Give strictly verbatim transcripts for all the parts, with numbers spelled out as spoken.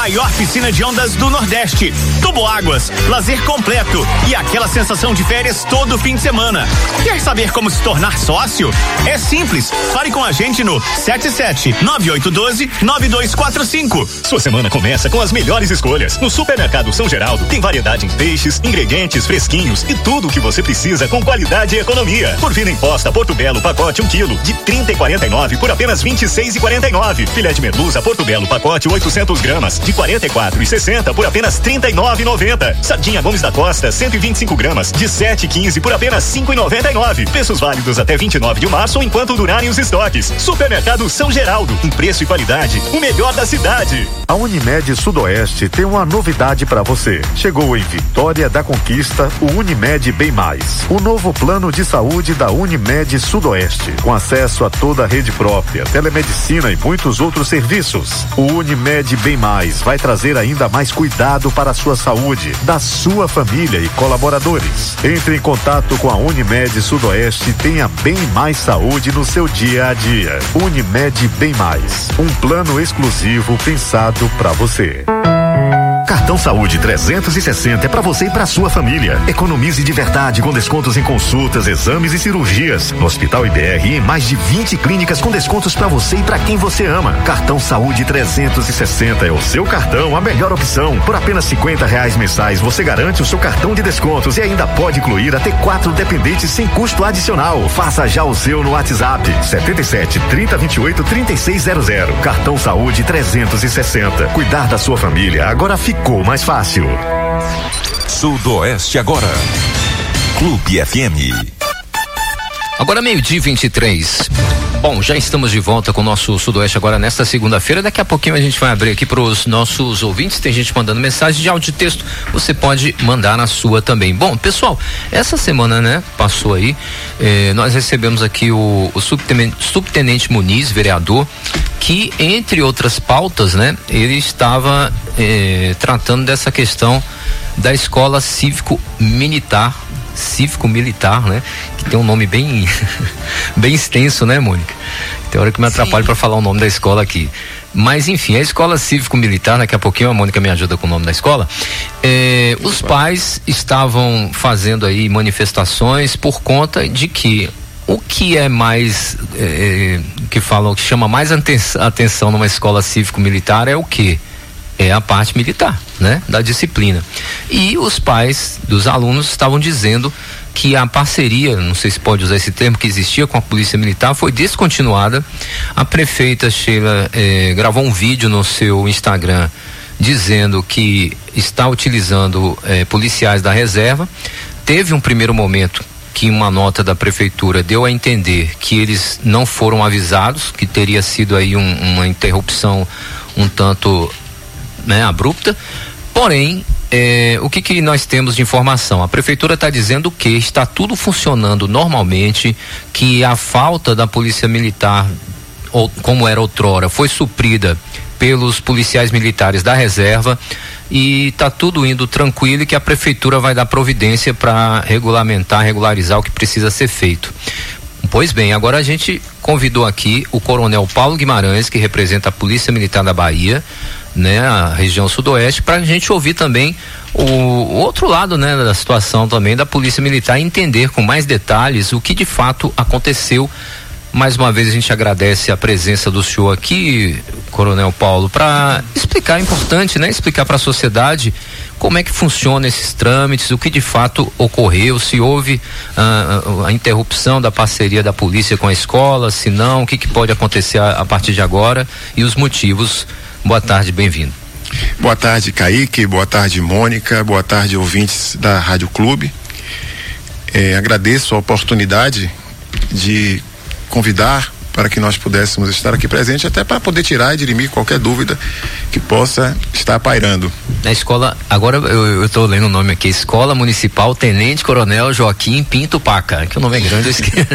maior piscina de ondas do Nordeste, Tuboáguas, lazer completo e aquela sensação de férias todo fim de semana. Quer saber como se tornar sócio? É simples, fale com a gente no sete sete nove oito um dois nove dois quatro cinco. Sua semana começa com as melhores escolhas. No Supermercado São Geraldo tem variedade em peixes, ingredientes fresquinhos e tudo o que você precisa com qualidade e economia. Porvina imposta Porto Belo pacote um quilo de trinta e quarenta e nove por apenas vinte e seis e quarenta e nove. Filé de merluza Porto Belo pacote oitocentos gramas de quarenta e quatro e sessenta por apenas trinta e nove e noventa. Sardinha Gomes da Costa cento e vinte e cinco gramas de sete e quinze por apenas cinco e noventa e nove. Preços válidos até vinte e nove de março enquanto durarem os estoques. Supermercado São Geraldo, em preço e qualidade, o melhor da cidade. A Unimed Sudoeste tem uma novidade para você. Chegou em Vitória da Conquista o Unimed Bem Mais, o novo plano de saúde da Unimed Sudoeste, com acesso a toda a rede própria, telemedicina e muitos outros serviços. O Unimed Bem Mais vai trazer ainda mais cuidado para a sua saúde, da sua família e colaboradores. Entre em contato com a Unimed Sudoeste e tenha bem mais saúde no seu dia a dia. Unimed Bem Mais, um plano exclusivo pensado para você. Cartão Saúde trezentos e sessenta é para você e para sua família. Economize de verdade com descontos em consultas, exames e cirurgias. No Hospital I B R e em mais de vinte clínicas com descontos para você e para quem você ama. Cartão Saúde trezentos e sessenta é o seu cartão, a melhor opção. Por apenas cinquenta reais mensais você garante o seu cartão de descontos e ainda pode incluir até quatro dependentes sem custo adicional. Faça já o seu no WhatsApp setenta e sete, trinta, vinte e oito, trinta e seis zero zero. Cartão Saúde trezentos e sessenta. Cuidar da sua família agora fica Ficou mais fácil. Sudoeste agora. Clube F M. Agora meio-dia e vinte e três. Bom, já estamos de volta com o nosso Sudoeste agora nesta segunda-feira. Daqui a pouquinho a gente vai abrir aqui para os nossos ouvintes. Tem gente mandando mensagem de áudio e texto. Você pode mandar na sua também. Bom, pessoal, essa semana, né, passou aí. Eh, nós recebemos aqui o, o subtenente, subtenente Muniz, vereador, que, entre outras pautas, né, ele estava eh, tratando dessa questão da escola cívico-militar. Cívico-militar, né? Que tem um nome bem bem extenso, né, Mônica? Tem hora que me atrapalho para falar o nome da escola aqui. Mas enfim, a escola cívico-militar, daqui a pouquinho a Mônica me ajuda com o nome da escola. É, os pais estavam fazendo aí manifestações por conta de que o que é mais é, que falam, que chama mais atenção numa escola cívico-militar é o quê? É a parte militar, né? Da disciplina. E os pais dos alunos estavam dizendo que a parceria, não sei se pode usar esse termo, que existia com a Polícia Militar foi descontinuada. A prefeita Sheila eh, gravou um vídeo no seu Instagram dizendo que está utilizando eh, policiais da reserva. Teve um primeiro momento que uma nota da prefeitura deu a entender que eles não foram avisados, que teria sido aí um, uma interrupção um tanto, né, abrupta. Porém, é, o que que nós temos de informação? A prefeitura está dizendo que está tudo funcionando normalmente, que a falta da polícia militar, ou como era outrora, foi suprida pelos policiais militares da reserva e está tudo indo tranquilo e que a prefeitura vai dar providência para regulamentar, regularizar o que precisa ser feito. Pois bem, agora a gente convidou aqui o Coronel Paulo Guimarães, que representa a Polícia Militar da Bahia, né, a região sudoeste, para a gente ouvir também o, o outro lado, né, da situação também da Polícia Militar e entender com mais detalhes o que de fato aconteceu. Mais uma vez a gente agradece a presença do senhor aqui, Coronel Paulo, para explicar, é importante, né, explicar para a sociedade como é que funciona esses trâmites, o que de fato ocorreu, se houve uh, a interrupção da parceria da polícia com a escola, se não, o que, que pode acontecer a, a partir de agora e os motivos. Boa tarde, bem-vindo. Boa tarde, Kaique, boa tarde, Mônica, boa tarde, ouvintes da Rádio Clube. É, agradeço a oportunidade de convidar para que nós pudéssemos estar aqui presente, até para poder tirar e dirimir qualquer dúvida que possa estar pairando. Na escola, agora eu estou lendo o nome aqui, Escola Municipal Tenente Coronel Joaquim Pinto Paca, que o nome é grande, eu esqueci.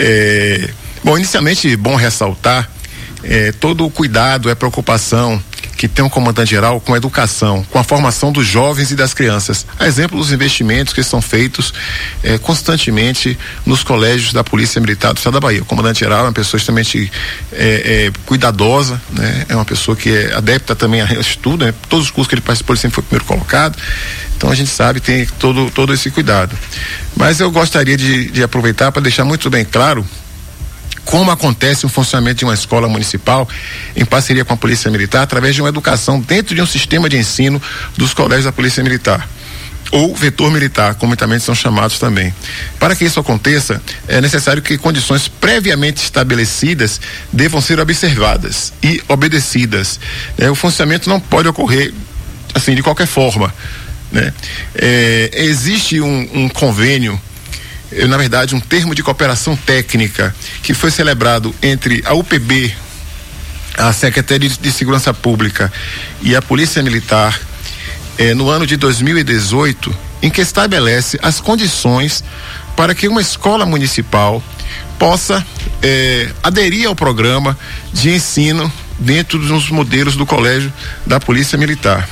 é, bom, inicialmente, bom ressaltar é, todo o cuidado, a preocupação que tem um comandante geral com a educação, com a formação dos jovens e das crianças. A exemplo dos investimentos que são feitos eh, constantemente nos colégios da Polícia Militar do Estado da Bahia. O comandante geral é uma pessoa extremamente eh, eh, cuidadosa, né? É uma pessoa que é adepta também a estudo, né? Todos os cursos que ele participou, ele sempre foi primeiro colocado. Então a gente sabe, tem todo, todo esse cuidado. Mas eu gostaria de, de aproveitar para deixar muito bem claro como acontece o funcionamento de uma escola municipal em parceria com a Polícia Militar, através de uma educação dentro de um sistema de ensino dos colégios da Polícia Militar, ou vetor militar, como também são chamados também. Para que isso aconteça, é necessário que condições previamente estabelecidas devam ser observadas e obedecidas. É, o funcionamento não pode ocorrer assim de qualquer forma, né? É, existe um, um convênio, na verdade um termo de cooperação técnica que foi celebrado entre a U P B, a Secretaria de Segurança Pública e a Polícia Militar eh, no ano de dois mil e dezoito, em que estabelece as condições para que uma escola municipal possa eh, aderir ao programa de ensino dentro dos modelos do colégio da Polícia Militar.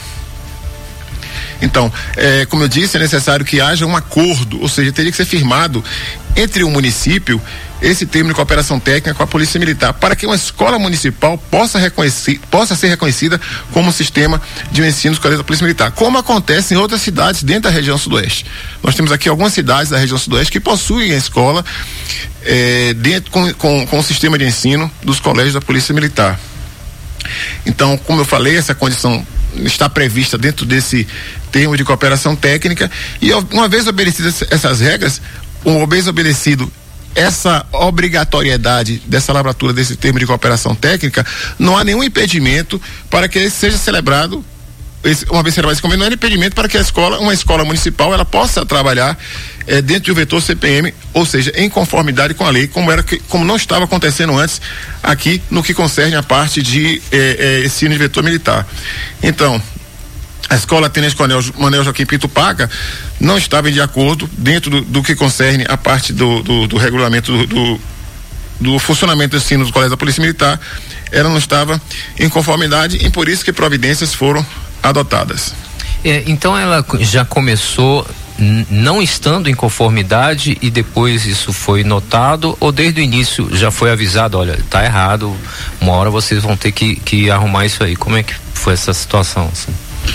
Então, é, como eu disse, é necessário que haja um acordo, ou seja, teria que ser firmado entre o município esse termo de cooperação técnica com a Polícia Militar, para que uma escola municipal possa, reconhecer, possa ser reconhecida como sistema de ensino dos colégios da Polícia Militar, como acontece em outras cidades dentro da região sudoeste. Nós temos aqui algumas cidades da região sudoeste que possuem a escola é, dentro com, com, com o sistema de ensino dos colégios da Polícia Militar. Então, como eu falei, essa condição está prevista dentro desse termo de cooperação técnica, e uma vez obedecidas essas regras, uma vez obedecido essa obrigatoriedade dessa lavratura desse termo de cooperação técnica, não há nenhum impedimento para que esse seja celebrado, esse, uma vez celebrado esse convênio, não há impedimento para que a escola, uma escola municipal, ela possa trabalhar eh, dentro do vetor C P M, ou seja, em conformidade com a lei, como era que, como não estava acontecendo antes aqui no que concerne a parte de eh, eh, ensino de vetor militar. Então, a escola Tenente Coronel Manuel Joaquim Pinto Paca não estava de acordo dentro do, do que concerne a parte do, do, do regulamento do, do, do funcionamento do ensino do Colégio da Polícia Militar. Ela não estava em conformidade e por isso que providências foram adotadas. É, então ela já começou n- não estando em conformidade e depois isso foi notado, ou desde o início já foi avisado, olha, tá errado, uma hora vocês vão ter que, que arrumar isso aí. Como é que foi essa situação, assim?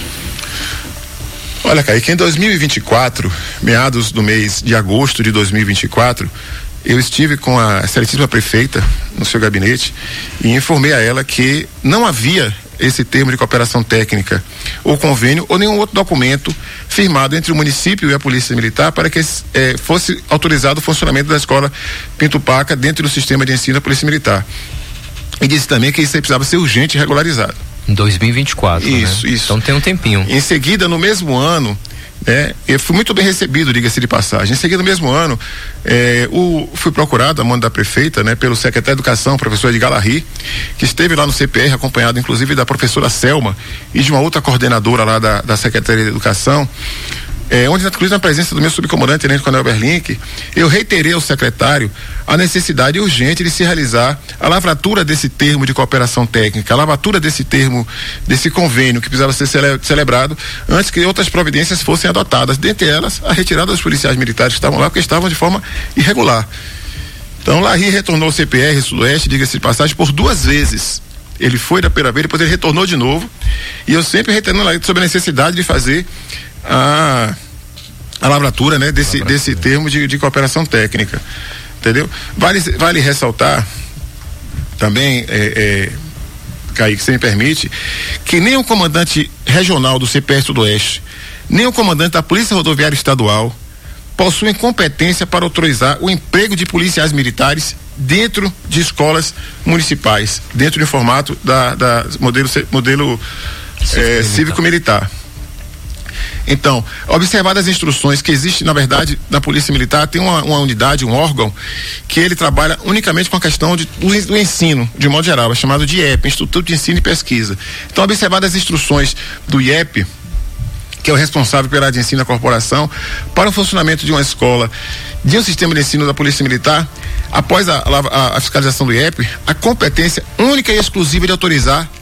Olha, Kaique, em dois mil e vinte e quatro, meados do mês de agosto de dois mil e vinte e quatro, eu estive com a excelentíssima prefeita no seu gabinete e informei a ela que não havia esse termo de cooperação técnica ou convênio ou nenhum outro documento firmado entre o município e a Polícia Militar para que eh, fosse autorizado o funcionamento da escola Pinto Paca dentro do sistema de ensino da Polícia Militar. E disse também que isso precisava ser urgente e regularizado. Em dois mil e vinte e quatro, isso, né? Isso. Então tem um tempinho. Em seguida, no mesmo ano, né, eu fui muito bem recebido, diga-se de passagem. Em seguida, no mesmo ano, eh, o, fui procurado a mando da prefeita, né, pelo secretário de Educação, professor Edgar Larry, que esteve lá no C P R, acompanhado inclusive da professora Selma e de uma outra coordenadora lá da, da Secretaria de Educação. É, onde, inclusive, na presença do meu subcomandante, Tenente Coronel Berlink, eu reiterei ao secretário a necessidade urgente de se realizar a lavratura desse termo de cooperação técnica, a lavratura desse termo, desse convênio que precisava ser cele, celebrado antes que outras providências fossem adotadas, dentre elas a retirada dos policiais militares que estavam lá, porque estavam de forma irregular. Então, Larry retornou ao C P R Sudoeste, diga-se de passagem, por duas vezes. Ele foi da primeira vez, depois ele retornou de novo, e eu sempre retornando sobre a necessidade de fazer a, a lavratura, né, desse, lavratura. desse termo de, de cooperação técnica, entendeu? Vale, vale ressaltar também, é, é, Kaique, se me permite, que nem o comandante regional do C P R Sudoeste, nem o comandante da Polícia Rodoviária Estadual possuem competência para autorizar o emprego de policiais militares dentro de escolas municipais, dentro do formato da, da modelo, modelo é, cívico-militar. Então, observadas as instruções que existe, na verdade, na Polícia Militar, tem uma, uma unidade, um órgão, que ele trabalha unicamente com a questão de, do, do ensino, de modo geral, é chamado de I E P, Instituto de Ensino e Pesquisa. Então, observadas as instruções do I E P, que é o responsável pela área de ensino da corporação, para o funcionamento de uma escola, de um sistema de ensino da Polícia Militar, após a, a, a fiscalização do I E P, a competência única e exclusiva de autorizar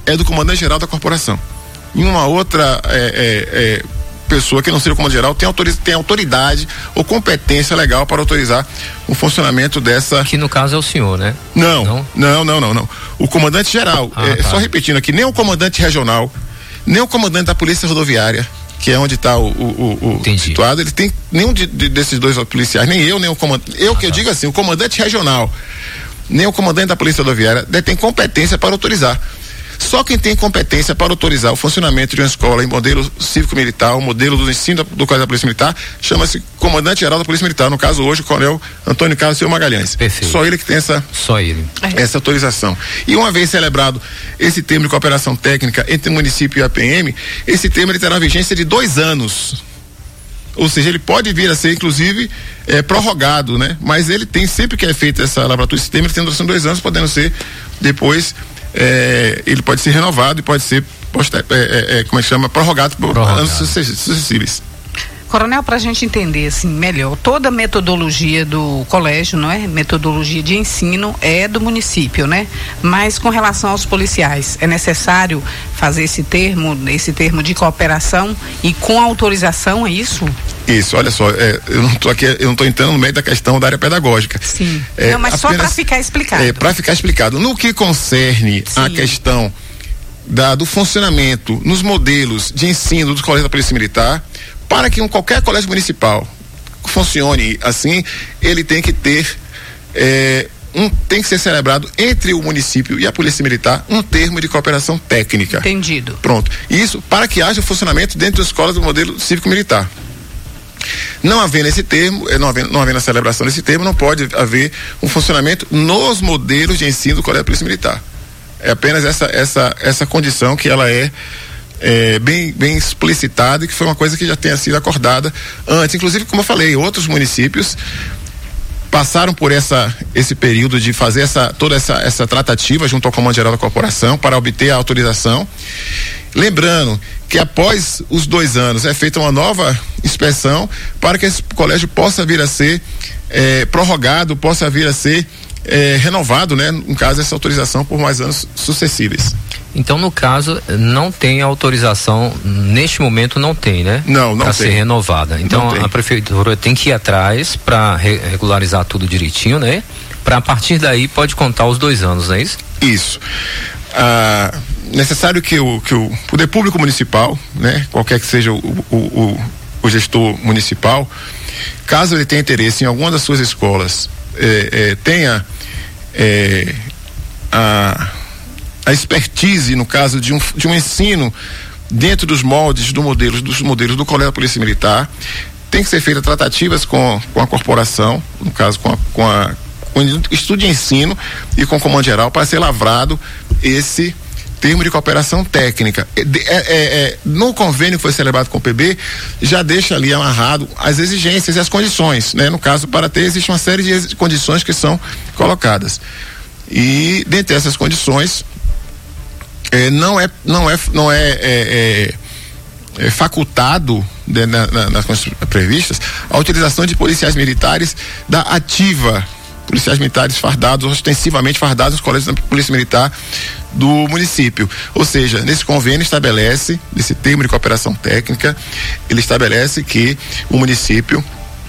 é do comandante-geral da corporação. E uma outra é, é, é, pessoa que não seja o comandante-geral tem, autoriz, tem autoridade ou competência legal para autorizar o funcionamento dessa... Que no caso é o senhor, né? Não, não, não, não, não. não. O comandante-geral, ah, é, tá. Só repetindo aqui, nem o comandante regional, nem o comandante da Polícia Rodoviária, que é onde está o, o, o situado, ele tem nenhum de, de, desses dois policiais, nem eu, nem o comandante. Eu ah, que eu tá. digo assim, o comandante regional, nem o comandante da Polícia Rodoviária tem competência para autorizar. Só quem tem competência para autorizar o funcionamento de uma escola em modelo cívico-militar, o modelo do ensino do Colégio da Polícia Militar, chama-se comandante-geral da Polícia Militar. No caso hoje, o coronel Antônio Carlos Silva Magalhães. Perfeito. Só ele que tem essa, Só ele. essa autorização. E uma vez celebrado esse termo de cooperação técnica entre o município e a P M, esse termo ele terá vigência de dois anos. Ou seja, ele pode vir a ser, inclusive, é, prorrogado, né? Mas ele tem, sempre que é feita essa laboratório esse termo, ele tem duração de dois anos, podendo ser depois. É, ele pode ser renovado e pode ser poster, é, é, como é que chama, prorrogado por prorrogado. anos sucessivos. Coronel, para a gente entender assim melhor, toda a metodologia do colégio, não é? Metodologia de ensino é do município, né? Mas com relação aos policiais, é necessário fazer esse termo, esse termo de cooperação e com autorização, é isso? Isso, olha só, é, eu não estou aqui, eu não estou entrando no meio da questão da área pedagógica. Sim. É, não, mas apenas, só para ficar explicado. É, para ficar explicado. No que concerne Sim. a questão da, do funcionamento nos modelos de ensino dos colégios da Polícia Militar, para que um, qualquer colégio municipal funcione assim, ele tem que ter é, um, tem que ser celebrado entre o município e a Polícia Militar um termo de cooperação técnica. Entendido. Pronto. Isso para que haja funcionamento dentro das escolas do modelo cívico-militar. Não havendo esse termo, não havendo, não havendo a celebração desse termo, não pode haver um funcionamento nos modelos de ensino do Colégio da Polícia Militar. É apenas essa, essa, essa condição que ela é, é bem, bem explicitada e que foi uma coisa que já tenha sido acordada antes. Inclusive, como eu falei, outros municípios passaram por essa, esse período de fazer essa, toda essa, essa tratativa junto ao Comando Geral da Corporação para obter a autorização. Lembrando que após os dois anos é feita uma nova inspeção para que esse colégio possa vir a ser eh, prorrogado, possa vir a ser eh, renovado, né? No caso, essa autorização por mais anos sucessivos. Então, no caso, não tem autorização, neste momento não tem, né? Não, não tem. Para ser renovada. Então, a prefeitura tem que ir atrás para re- regularizar tudo direitinho, né? Para a partir daí pode contar os dois anos, não é isso? Isso. Ah, necessário que o, que o poder público municipal, né, qualquer que seja o, o, o, o gestor municipal, caso ele tenha interesse em alguma das suas escolas, eh, eh, tenha eh, a, a expertise no caso de um, de um ensino dentro dos moldes do modelo, dos modelos do Colégio da Polícia Militar, tem que ser feitas tratativas com, com a corporação, no caso com a, com a com o estudo de ensino e com o Comando Geral para ser lavrado esse termo de cooperação técnica. É, é, é, no convênio que foi celebrado com o P B, já deixa ali amarrado as exigências e as condições, né? No caso, para ter, existe uma série de condições que são colocadas. E, dentre essas condições, é, não é, não é, não é, é, é, é facultado, né, na, na, nas condições previstas, a utilização de policiais militares da ativa, policiais militares fardados, ostensivamente fardados nos colégios da Polícia Militar do município. Ou seja, nesse convênio estabelece, nesse termo de cooperação técnica, ele estabelece que o município,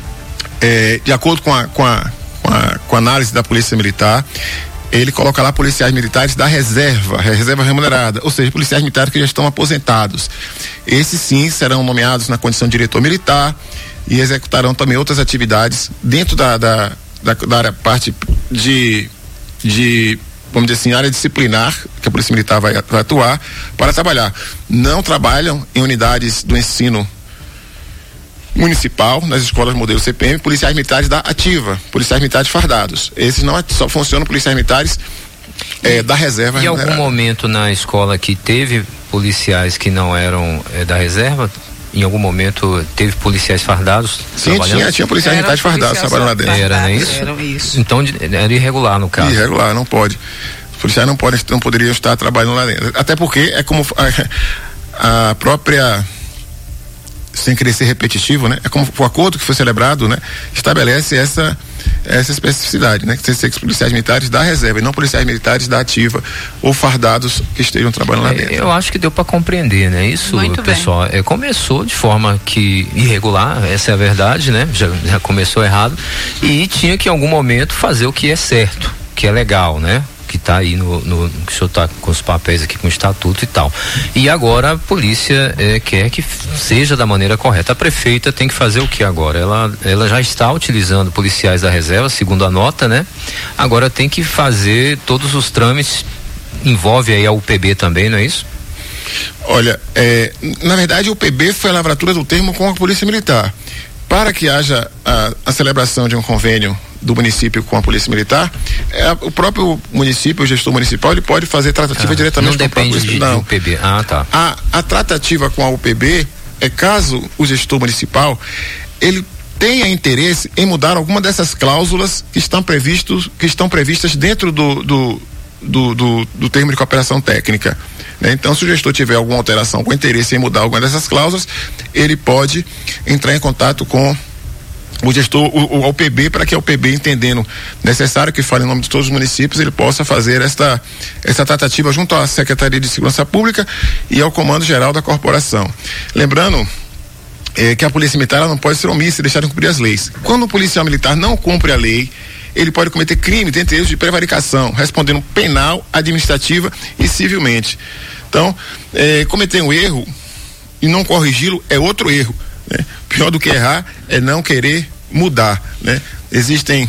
é, de acordo com a, com, a, com, a, com a análise da Polícia Militar, ele coloca lá policiais militares da reserva, reserva remunerada, ou seja, policiais militares que já estão aposentados. Esses sim serão nomeados na condição de diretor militar e executarão também outras atividades dentro da, da Da, da área, parte de, de, vamos dizer assim, área disciplinar, que a Polícia Militar vai, vai atuar, para trabalhar. Não trabalham em unidades do ensino municipal, nas escolas modelo C P M, policiais militares da ativa, policiais militares fardados. Esses não só funcionam policiais militares é, da reserva. Em algum momento na escola que teve policiais que não eram é, da reserva? Em algum momento teve policiais fardados? Sim, tinha, tinha policiais militares fardados trabalhando lá dentro. Era, não é isso? Era isso. Então era irregular no caso. Irregular, não pode. Os policiais não podem, não poderiam estar trabalhando lá dentro. Até porque é como a, a própria, sem querer ser repetitivo, né? É como o acordo que foi celebrado, né? Estabelece essa, essa especificidade, né? Que tem que ser policiais militares da reserva e não policiais militares da ativa ou fardados que estejam trabalhando lá dentro. Eu acho que deu para compreender, né? Isso, Muito pessoal, é, começou de forma que irregular, essa é a verdade, né? Já, já começou errado e tinha que em algum momento fazer o que é certo, que é legal, né? Que está aí no, no que o senhor está com os papéis aqui com o estatuto e tal. E agora a polícia é, quer que seja da maneira correta. A prefeita tem que fazer o que agora? Ela, ela já está utilizando policiais da reserva, segundo a nota, né? Agora tem que fazer todos os trâmites, envolve aí a U P B também, não é isso? Olha, é, na verdade o P B foi a lavratura do termo com a Polícia Militar. Para que haja a, a celebração de um convênio do município com a Polícia Militar, é, o próprio município, o gestor municipal, ele pode fazer tratativa ah, diretamente não com a Polícia Militar. Não, U P B. Ah, tá. A, a tratativa com a U P B é caso o gestor municipal ele tenha interesse em mudar alguma dessas cláusulas que estão previstos, que estão previstas dentro do do, do, do, do termo de cooperação técnica. Né? Então, se o gestor tiver alguma alteração com interesse em mudar alguma dessas cláusulas, ele pode entrar em contato com o gestor, o, o, o P B, para que o P B, entendendo necessário que fale em nome de todos os municípios, ele possa fazer esta, esta tratativa junto à Secretaria de Segurança Pública e ao Comando Geral da Corporação. Lembrando é, que a Polícia Militar ela não pode ser omissa e deixar de cumprir as leis. Quando o policial militar não cumpre a lei, ele pode cometer crime, dentre eles de prevaricação, respondendo penal, administrativa e civilmente. Então, é, cometer um erro e não corrigi-lo é outro erro, né? Pior do que errar é não querer mudar, né? Existem,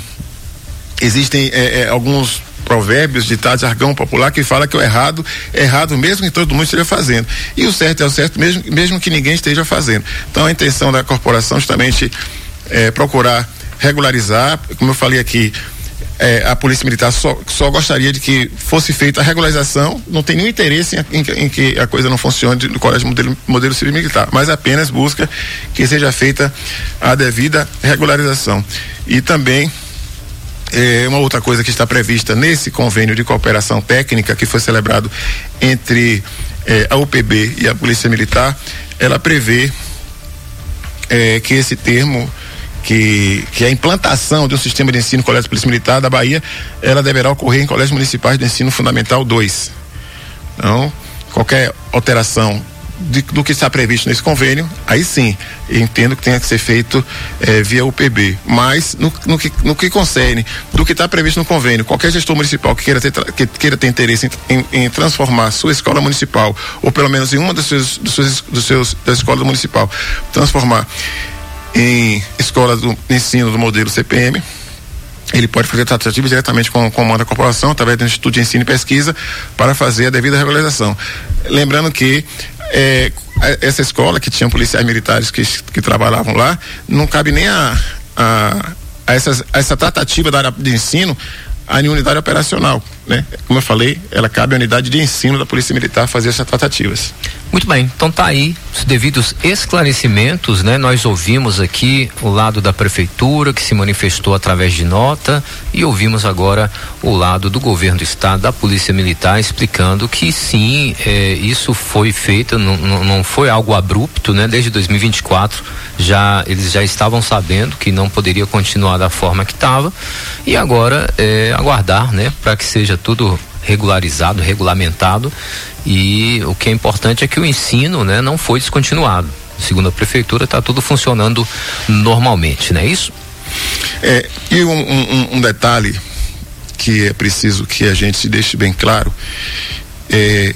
existem é, é, alguns provérbios, ditados, jargão popular que fala que o errado é errado mesmo que todo mundo esteja fazendo. E o certo é o certo mesmo, mesmo que ninguém esteja fazendo. Então, a intenção da corporação justamente é procurar regularizar, como eu falei aqui, é, a Polícia Militar só, só gostaria de que fosse feita a regularização, não tem nenhum interesse em, em, em que a coisa não funcione no Colégio Modelo, Modelo Civil Militar, mas apenas busca que seja feita a devida regularização. E também é, uma outra coisa que está prevista nesse convênio de cooperação técnica que foi celebrado entre é, a U P B e a Polícia Militar, ela prevê é, que esse termo Que, que a implantação de um sistema de ensino Colégio de Polícia Militar da Bahia, ela deverá ocorrer em colégios municipais de ensino fundamental dois. Então, qualquer alteração de, do que está previsto nesse convênio, aí sim, eu entendo que tenha que ser feito eh, via U P B. Mas, no, no, que, no que concerne do que está previsto no convênio, qualquer gestor municipal que queira ter, que queira ter interesse em, em, em transformar sua escola municipal, ou pelo menos em uma dos seus, dos seus, dos seus da escola municipal, transformar em escola do ensino do modelo C P M, ele pode fazer tratativa diretamente com o comando da corporação, através do Instituto de Ensino e Pesquisa, para fazer a devida regularização. Lembrando que é, essa escola, que tinha policiais militares que, que trabalhavam lá, não cabe nem a, a, a, essas, a essa tratativa da área de ensino a unidade operacional, né? Como eu falei, ela cabe à unidade de ensino da Polícia Militar fazer essas tratativas. Muito bem, então tá aí os devidos esclarecimentos, né? Nós ouvimos aqui o lado da prefeitura que se manifestou através de nota e ouvimos agora o lado do governo do estado, da Polícia Militar, explicando que sim, é, isso foi feito, não, não, não foi algo abrupto, né? Desde dois mil e vinte e quatro já eles já estavam sabendo que não poderia continuar da forma que estava e agora é aguardar, né? Para que seja tudo regularizado, regulamentado. E o que é importante é que o ensino, né, não foi descontinuado. Segundo a prefeitura, está tudo funcionando normalmente, não é isso? É, e um, um, um detalhe que é preciso que a gente deixe bem claro, é,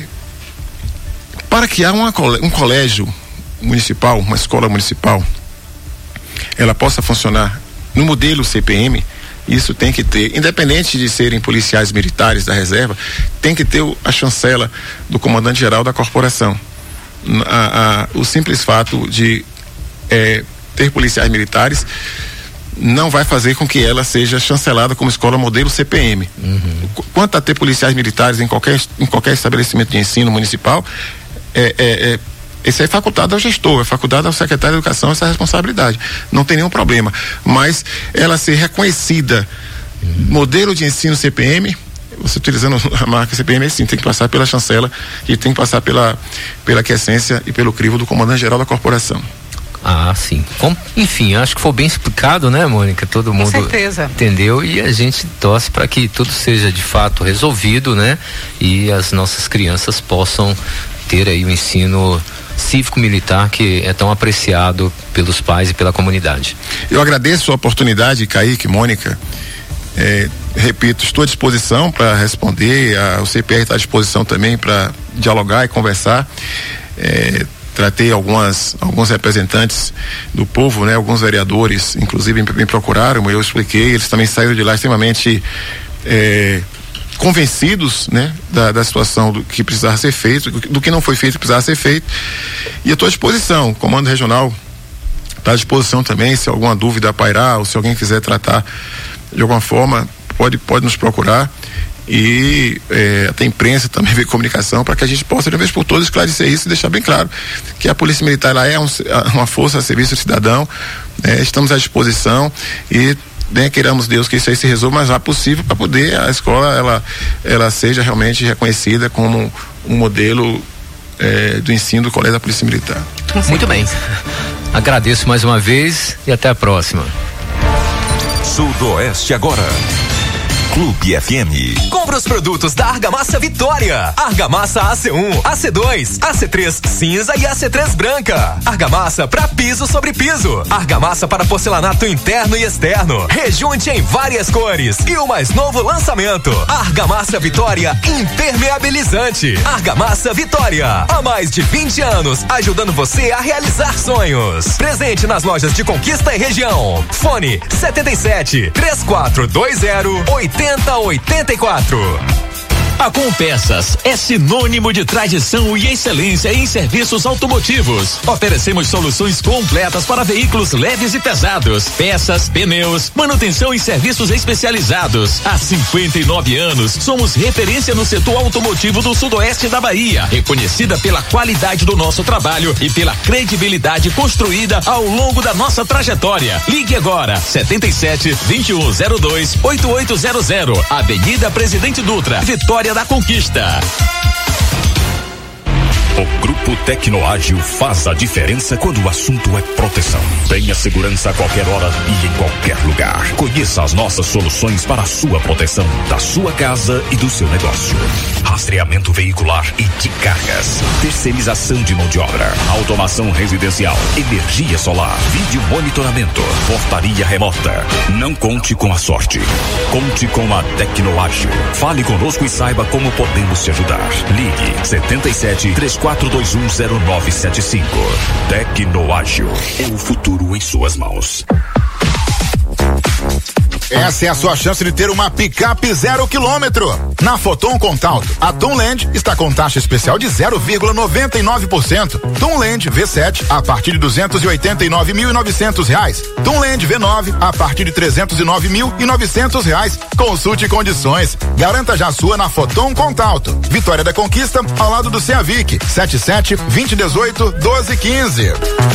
para que há uma, um colégio municipal, uma escola municipal, ela possa funcionar no modelo C P M, isso tem que ter, independente de serem policiais militares da reserva, tem que ter o, a chancela do comandante-geral da corporação. A, a, o simples fato de é, ter policiais militares não vai fazer com que ela seja chancelada como escola modelo C P M. Uhum. Quanto a ter policiais militares em qualquer, em qualquer estabelecimento de ensino municipal, é, é, é esse é facultado ao gestor, é facultado ao secretário de Educação essa responsabilidade. Não tem nenhum problema. Mas ela ser reconhecida uhum. modelo de ensino C P M, você utilizando a marca C P M, sim, tem que passar pela chancela e tem que passar pela, pela quiescência e pelo crivo do comandante-geral da corporação. Ah, sim. Com, enfim, acho que foi bem explicado, né, Mônica? Todo mundo Com certeza. entendeu e a gente torce para que tudo seja de fato resolvido, né? E as nossas crianças possam ter aí o ensino cívico-militar que é tão apreciado pelos pais e pela comunidade. Eu agradeço a oportunidade, Kaique, Mônica. É, repito, estou à disposição para responder. A, o C P R está à disposição também para dialogar e conversar. É, tratei algumas alguns representantes do povo, né, alguns vereadores, inclusive me, me procuraram, eu expliquei, eles também saíram de lá extremamente é, convencidos, né, da, da situação do que precisava ser feito, do, do que não foi feito que precisava ser feito. E eu estou à disposição, o Comando Regional está à disposição também, se alguma dúvida pairar ou se alguém quiser tratar de alguma forma, pode, pode nos procurar. E é, até a imprensa também vê comunicação para que a gente possa de uma vez por todas esclarecer isso e deixar bem claro que a Polícia Militar ela é um, uma força a serviço do cidadão, né? Estamos à disposição e né, queiramos Deus que isso aí se resolva o mais rápido possível para poder a escola ela, ela seja realmente reconhecida como um modelo é, do ensino do Colégio da Polícia Militar. Muito bem, agradeço mais uma vez e até a próxima. Sudoeste agora. Clube F M. Compre os produtos da Argamassa Vitória. Argamassa A C um, A C dois, A C três cinza e A C três branca. Argamassa para piso sobre piso. Argamassa para porcelanato interno e externo. Rejunte em várias cores. E o mais novo lançamento: Argamassa Vitória impermeabilizante. Argamassa Vitória. Há mais de vinte anos, ajudando você a realizar sonhos. Presente nas lojas de Conquista e região. Fone setenta e sete, três quatro dois zero, oito oitenta oitenta e quatro. A Compeças é sinônimo de tradição e excelência em serviços automotivos. Oferecemos soluções completas para veículos leves e pesados, peças, pneus, manutenção e serviços especializados. Há cinquenta e nove anos, somos referência no setor automotivo do sudoeste da Bahia, reconhecida pela qualidade do nosso trabalho e pela credibilidade construída ao longo da nossa trajetória. Ligue agora, setenta e sete, vinte e um zero dois, oito oito zero zero, Avenida Presidente Dutra, Vitória da Conquista. O Grupo Tecnoágil faz a diferença quando o assunto é proteção. Tenha segurança a qualquer hora e em qualquer lugar. Conheça as nossas soluções para a sua proteção, da sua casa e do seu negócio. Rastreamento veicular e de cargas. Terceirização de mão de obra. Automação residencial. Energia solar. Vídeo monitoramento. Portaria remota. Não conte com a sorte. Conte com a Tecnoágil. Fale conosco e saiba como podemos te ajudar. Ligue setenta e sete, três quatro dois um zero nove sete cinco. Tecnoágil. É o futuro em suas mãos. Essa é a sua chance de ter uma picape zero quilômetro. Na Foton Contato, a Tunland está com taxa especial de zero vírgula noventa e nove por cento. Tunland V sete a partir de duzentos e oitenta e nove mil e novecentos reais. Tunland V nove a partir de trezentos e nove mil e novecentos reais. Consulte condições. Garanta já a sua na Foton Contato. Vitória da Conquista, ao lado do Ceavic. sete sete, vinte, dezoito, doze, quinze.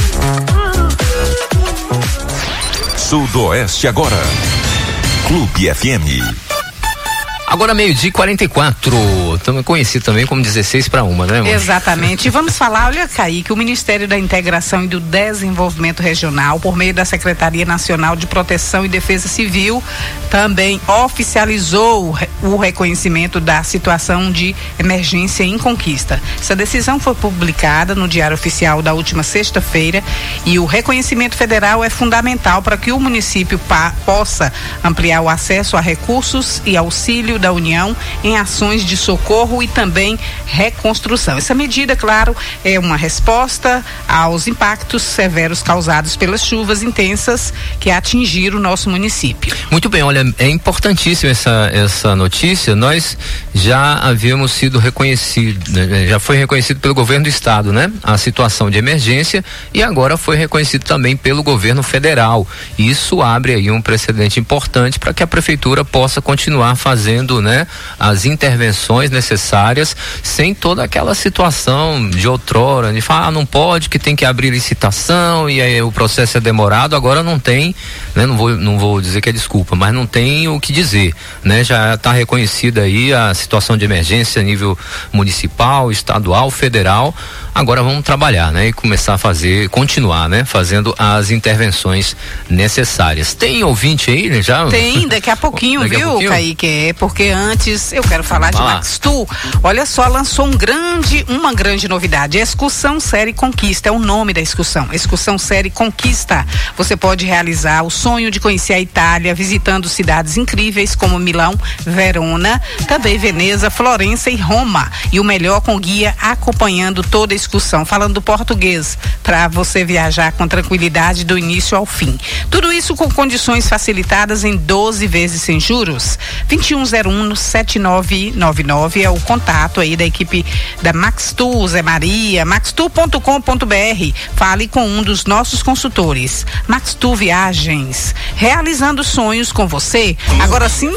Sudoeste agora. Clube F M. Agora meio-dia e quarenta e quatro, também conhecido também como dezesseis para uma, né, mãe? Exatamente. E vamos falar, olha, Kaique, o Ministério da Integração e do Desenvolvimento Regional, por meio da Secretaria Nacional de Proteção e Defesa Civil, também oficializou o reconhecimento da situação de emergência em Conquista. Essa decisão foi publicada no Diário Oficial da última sexta-feira e o reconhecimento federal é fundamental para que o município pa- possa ampliar o acesso a recursos e auxílio da União em ações de socorro e também reconstrução. Essa medida, claro, é uma resposta aos impactos severos causados pelas chuvas intensas que atingiram o nosso município. Muito bem, olha, é importantíssima essa, essa notícia. Nós já havíamos sido reconhecidos, né, já foi reconhecido pelo governo do estado, né? A situação de emergência e agora foi reconhecido também pelo governo federal. Isso abre aí um precedente importante para que a prefeitura possa continuar fazendo, né, as intervenções necessárias, sem toda aquela situação de outrora, de falar, ah, não pode, que tem que abrir licitação e aí o processo é demorado. Agora não tem, né? Não vou, não vou dizer que é desculpa, mas não tem o que dizer, né? Já está reconhecida aí a situação de emergência a nível municipal, estadual, federal. Agora vamos trabalhar, né? E começar a fazer, continuar, né? Fazendo as intervenções necessárias. Tem ouvinte aí, né? Já? Tem, daqui a pouquinho, daqui viu, a pouquinho? Kaique? É, porque antes eu quero falar de Ah. Maxtu. Olha só, lançou um grande, uma grande novidade. Excursão Série Conquista, é o nome da excursão. Excursão Série Conquista. Você pode realizar o sonho de conhecer a Itália, visitando cidades incríveis como Milão, Verona, também Veneza, Florença e Roma. E o melhor com guia acompanhando toda a excursão, falando português, para você viajar com tranquilidade do início ao fim. Tudo isso com condições facilitadas em doze vezes sem juros. vinte e um zero um sete nove nove nove é o contato aí da equipe da Maxtu, Zé Maria, maxtu ponto com ponto br. Fale com um dos nossos consultores. Maxtu Viagens, realizando sonhos com você. Agora sim.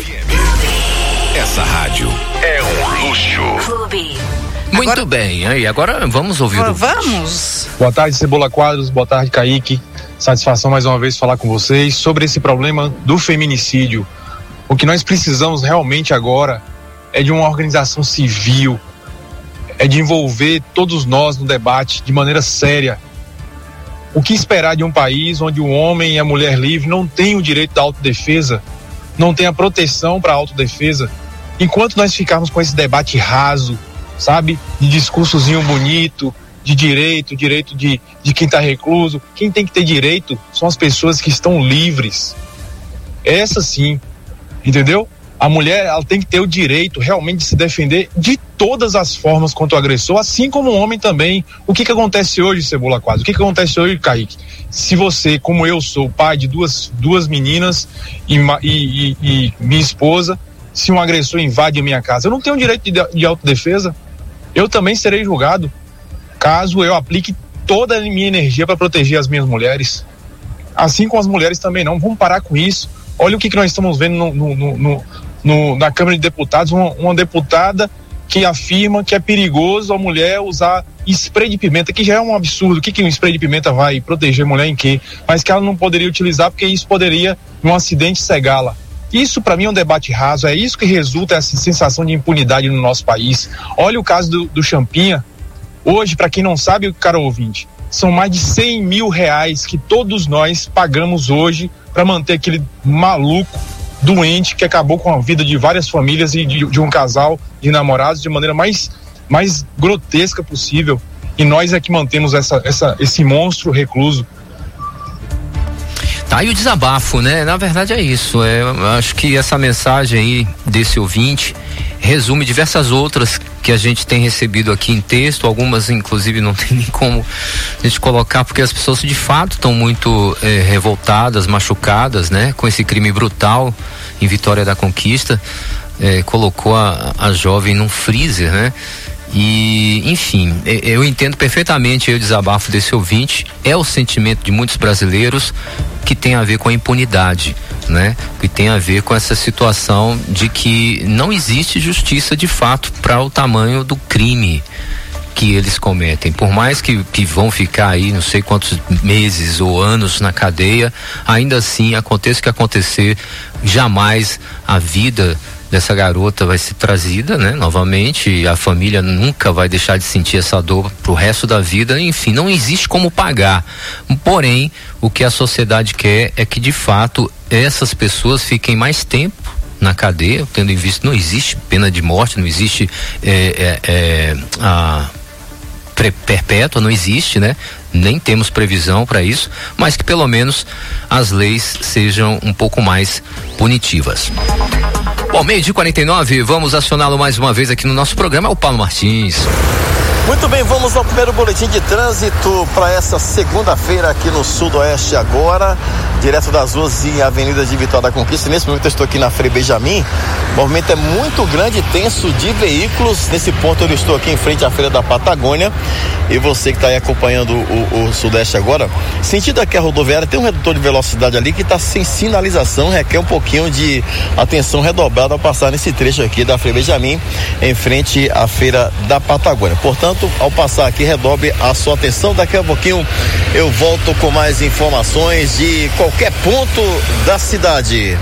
Essa rádio é um luxo. Muito Agora- bem, aí agora vamos ouvir o Vamos. Boa tarde, Cebola Quadros. Boa tarde, Kaique. Satisfação mais uma vez falar com vocês sobre esse problema do feminicídio. O que nós precisamos realmente agora é de uma organização civil, é de envolver todos nós no debate de maneira séria. O que esperar de um país onde o homem e a mulher livre não têm o direito da autodefesa, não têm a proteção para a autodefesa? Enquanto nós ficarmos com esse debate raso, sabe, de discursozinho bonito, de direito, direito de, de quem está recluso, quem tem que ter direito são as pessoas que estão livres. Essa sim, entendeu? A mulher, ela tem que ter o direito realmente de se defender de todas as formas contra o agressor, assim como o homem também. O que que acontece hoje, Cebola Quadros? O que que acontece hoje, Kaique? Se você, como eu sou pai de duas, duas meninas e, ma- e, e, e minha esposa, se um agressor invade a minha casa, eu não tenho direito de, de autodefesa? Eu também serei julgado caso eu aplique toda a minha energia para proteger as minhas mulheres. Assim como as mulheres também não. Vamos parar com isso. Olha o que, que nós estamos vendo no, no, no, no, no, na Câmara de Deputados, uma, uma deputada que afirma que é perigoso a mulher usar spray de pimenta, que já é um absurdo. O que, que um spray de pimenta vai proteger a mulher em quê? Mas que ela não poderia utilizar porque isso poderia, num acidente, cegá-la. Isso para mim é um debate raso, é isso que resulta essa sensação de impunidade no nosso país. Olha o caso do, do Champinha. Hoje, para quem não sabe, cara ouvinte, são mais de cem mil reais que todos nós pagamos hoje para manter aquele maluco doente que acabou com a vida de várias famílias e de, de um casal de namorados de maneira mais, mais grotesca possível. E nós é que mantemos essa, essa, esse monstro recluso. Tá aí o desabafo, né? Na verdade é isso. É, eu acho que essa mensagem aí desse ouvinte resume diversas outras que a gente tem recebido aqui em texto. Algumas, inclusive, não tem nem como a gente colocar, porque as pessoas de fato estão muito eh, revoltadas, machucadas, né? Com esse crime brutal em Vitória da Conquista. Eh, colocou a, a jovem num freezer, né? E, enfim, eu entendo perfeitamente o desabafo desse ouvinte. É o sentimento de muitos brasileiros que tem a ver com a impunidade, né? Que tem a ver com essa situação de que não existe justiça de fato para o tamanho do crime que eles cometem. Por mais que, que vão ficar aí não sei quantos meses ou anos na cadeia, ainda assim, aconteça o que acontecer, jamais a vida dessa garota vai ser trazida, né? Novamente, a família nunca vai deixar de sentir essa dor pro resto da vida. Enfim, não existe como pagar. Porém, o que a sociedade quer é que, de fato, essas pessoas fiquem mais tempo na cadeia, tendo em vista, não existe pena de morte, não existe é, é, é, a perpétua, não existe, né? Nem temos previsão para isso, mas que pelo menos as leis sejam um pouco mais punitivas. Bom, meio-dia e quarenta e nove, vamos acioná-lo mais uma vez aqui no nosso programa, é o Paulo Martins. Muito bem, vamos ao primeiro boletim de trânsito para essa segunda-feira aqui no Sudoeste agora. direto das ruas e avenidas de Vitória da Conquista. Nesse momento eu estou aqui na Frei Benjamin. O movimento é muito grande e tenso de veículos. Nesse ponto eu estou aqui em frente à Feira da Patagônia. E você que está aí acompanhando o, o Sudeste agora, sentido aqui a rodoviária, tem um redutor de velocidade ali que está sem sinalização, requer um pouquinho de atenção redobrada ao passar nesse trecho aqui da Frei Benjamin, em frente à Feira da Patagônia. Portanto, ao passar aqui, redobre a sua atenção. Daqui a pouquinho eu volto com mais informações de qualquer ponto da cidade.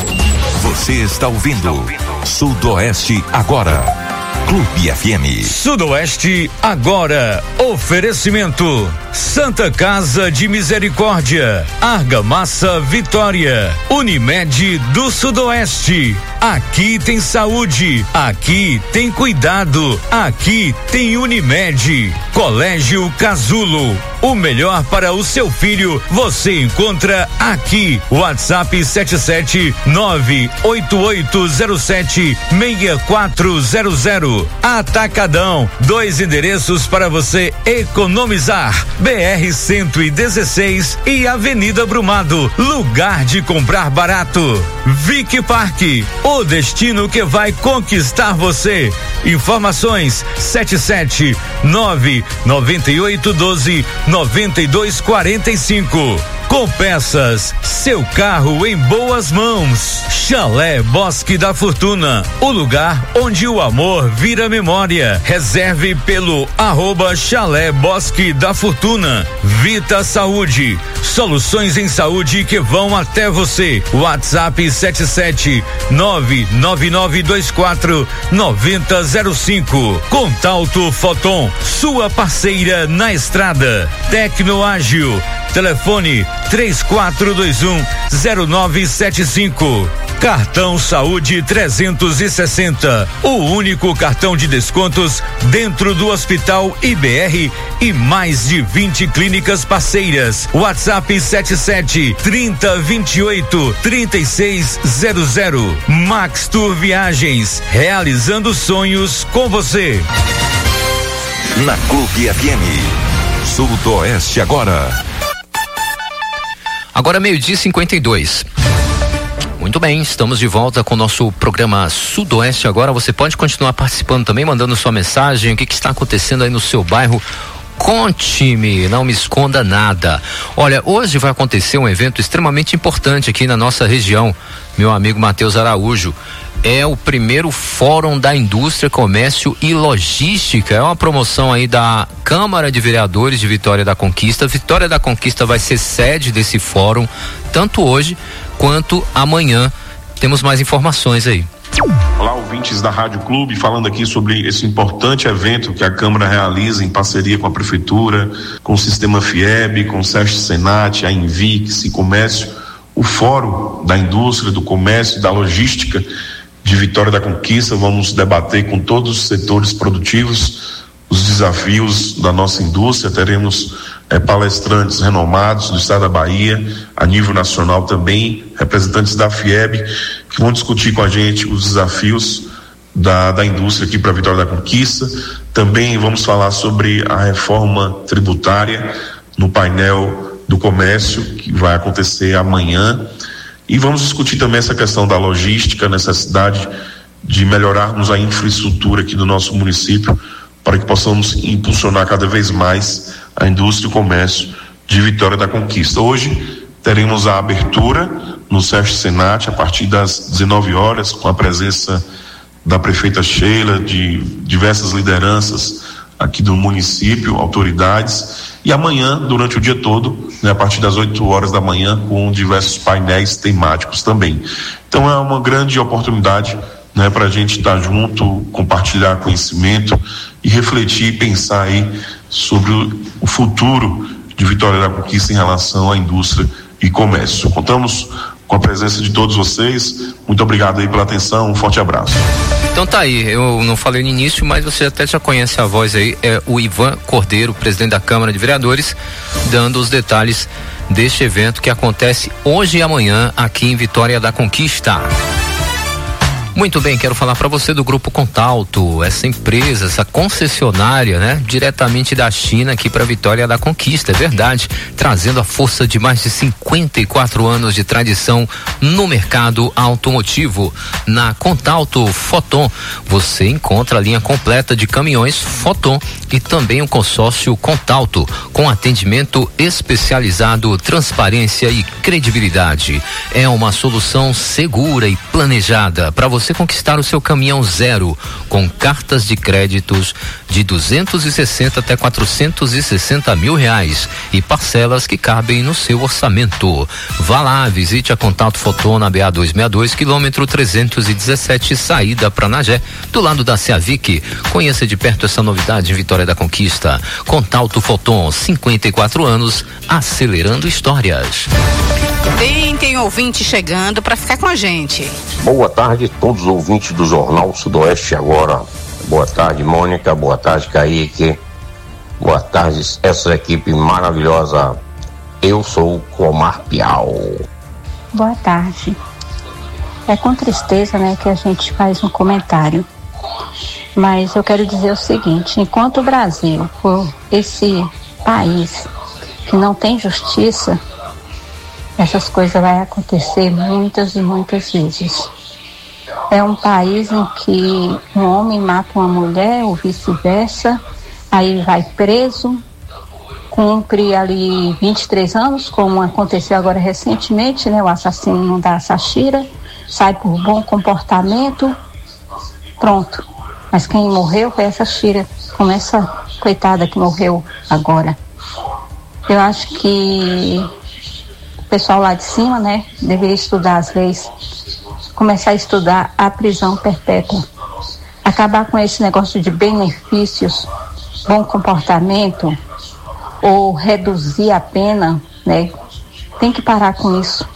Você está ouvindo Sudoeste Agora. Clube F M. Sudoeste Agora. Oferecimento: Santa Casa de Misericórdia, Argamassa Vitória, Unimed do Sudoeste. Aqui tem saúde, aqui tem cuidado, aqui tem Unimed. Colégio Casulo, o melhor para o seu filho você encontra aqui. WhatsApp sete sete nove oito oito zero sete seis quatro zero zero. Atacadão, dois endereços para você economizar: B R cento e dezesseis e Avenida Brumado, lugar de comprar barato. Vic Parque, o destino que vai conquistar você. Informações sete sete nove nove oito um dois nove dois quatro cinco. Com Peças, seu carro em boas mãos. Chalé Bosque da Fortuna, o lugar onde o amor vira memória. Reserve pelo arroba Chalé Bosque da Fortuna. Vita Saúde, soluções em saúde que vão até você. WhatsApp sete sete nove nove nove dois quatro nove zero zero cinco. Contalto Foton, sua parceira na estrada. Tecnoágil, telefone três quatro dois um zero nove sete cinco. Cartão Saúde trezentos e sessenta, o único cartão de descontos dentro do Hospital I B R e mais de vinte clínicas parceiras. WhatsApp sete sete trinta vinte e oito trinta e seis zero zero. Max Tour Viagens, realizando sonhos com você. Na Clube F M, Sudoeste Agora. Agora meio-dia e cinquenta e dois. Muito bem, estamos de volta com o nosso programa Sudoeste Agora. Você pode continuar participando também, mandando sua mensagem, o que, que está acontecendo aí no seu bairro. Conte-me, não me esconda nada. Olha, hoje vai acontecer um evento extremamente importante aqui na nossa região, meu amigo Matheus Araújo. É o primeiro Fórum da Indústria, Comércio e Logística. É uma promoção aí da Câmara de Vereadores de Vitória da Conquista. Vitória da Conquista vai ser sede desse fórum, tanto hoje quanto amanhã. Temos mais informações aí. Olá, ouvintes da Rádio Clube, falando aqui sobre esse importante evento que a Câmara realiza em parceria com a Prefeitura, com o Sistema FIEB, com o SESC Senat, a Invix e Comércio, o Fórum da Indústria, do Comércio e da Logística de Vitória da Conquista. Vamos debater com todos os setores produtivos os desafios da nossa indústria. Teremos eh, palestrantes renomados do estado da Bahia, a nível nacional também, representantes da FIEB, que vão discutir com a gente os desafios da, da indústria aqui para Vitória da Conquista. Também vamos falar sobre a reforma tributária no painel do comércio, que vai acontecer amanhã. E vamos discutir também essa questão da logística, a necessidade de melhorarmos a infraestrutura aqui do nosso município para que possamos impulsionar cada vez mais a indústria e o comércio de Vitória da Conquista. Hoje teremos a abertura no SESC Senat a partir das dezenove horas, com a presença da prefeita Sheila, de diversas lideranças aqui do município, autoridades, e amanhã, durante o dia todo, né, a partir das oito horas da manhã, com diversos painéis temáticos também. Então é uma grande oportunidade, né, para a gente estar junto, compartilhar conhecimento e refletir e pensar aí sobre o, o futuro de Vitória da Conquista em relação à indústria e comércio. Contamos com a presença de todos vocês. Muito obrigado aí pela atenção, um forte abraço. Então tá aí, eu não falei no início, mas você até já conhece a voz aí, é o Ivan Cordeiro, presidente da Câmara de Vereadores, dando os detalhes deste evento que acontece hoje e amanhã aqui em Vitória da Conquista. Muito bem, quero falar para você do Grupo Contalto, essa empresa, essa concessionária, né? Diretamente da China aqui para Vitória da Conquista, é verdade, trazendo a força de mais de cinquenta e quatro anos de tradição no mercado automotivo. Na Contalto Foton, você encontra a linha completa de caminhões Foton e também o consórcio Contalto, com atendimento especializado, transparência e credibilidade. É uma solução segura e planejada para você conquistar o seu caminhão zero, com cartas de créditos de duzentos e sessenta até quatrocentos e sessenta mil reais e parcelas que cabem no seu orçamento. Vá lá, visite a Contalto Foton na B A duzentos e sessenta e dois, quilômetro trezentos e dezessete, saída para Nagé, do lado da Ceavic. Conheça de perto essa novidade em Vitória da Conquista. Contalto Foton, cinquenta e quatro anos, acelerando histórias. Tem, tem ouvinte chegando para ficar com a gente. Boa tarde, todos os ouvintes do Jornal Sudoeste agora. Boa tarde, Mônica. Boa tarde, Kaique. Boa tarde, essa equipe maravilhosa. Eu sou o Omar Piau. Boa tarde. É com tristeza, né, que a gente faz um comentário. Mas eu quero dizer o seguinte: enquanto o Brasil for esse país que não tem justiça, essas coisas vão acontecer muitas e muitas vezes. É um país em que um homem mata uma mulher ou vice-versa, aí vai preso, cumpre ali vinte e três anos, como aconteceu agora recentemente, né? O assassino da Sachira, sai por bom comportamento, pronto. Mas quem morreu foi essa Sachira, como essa coitada que morreu agora. Eu acho que o pessoal lá de cima, né, deveria estudar as leis, começar a estudar a prisão perpétua, acabar com esse negócio de benefícios, bom comportamento, ou reduzir a pena, né? Tem que parar com isso.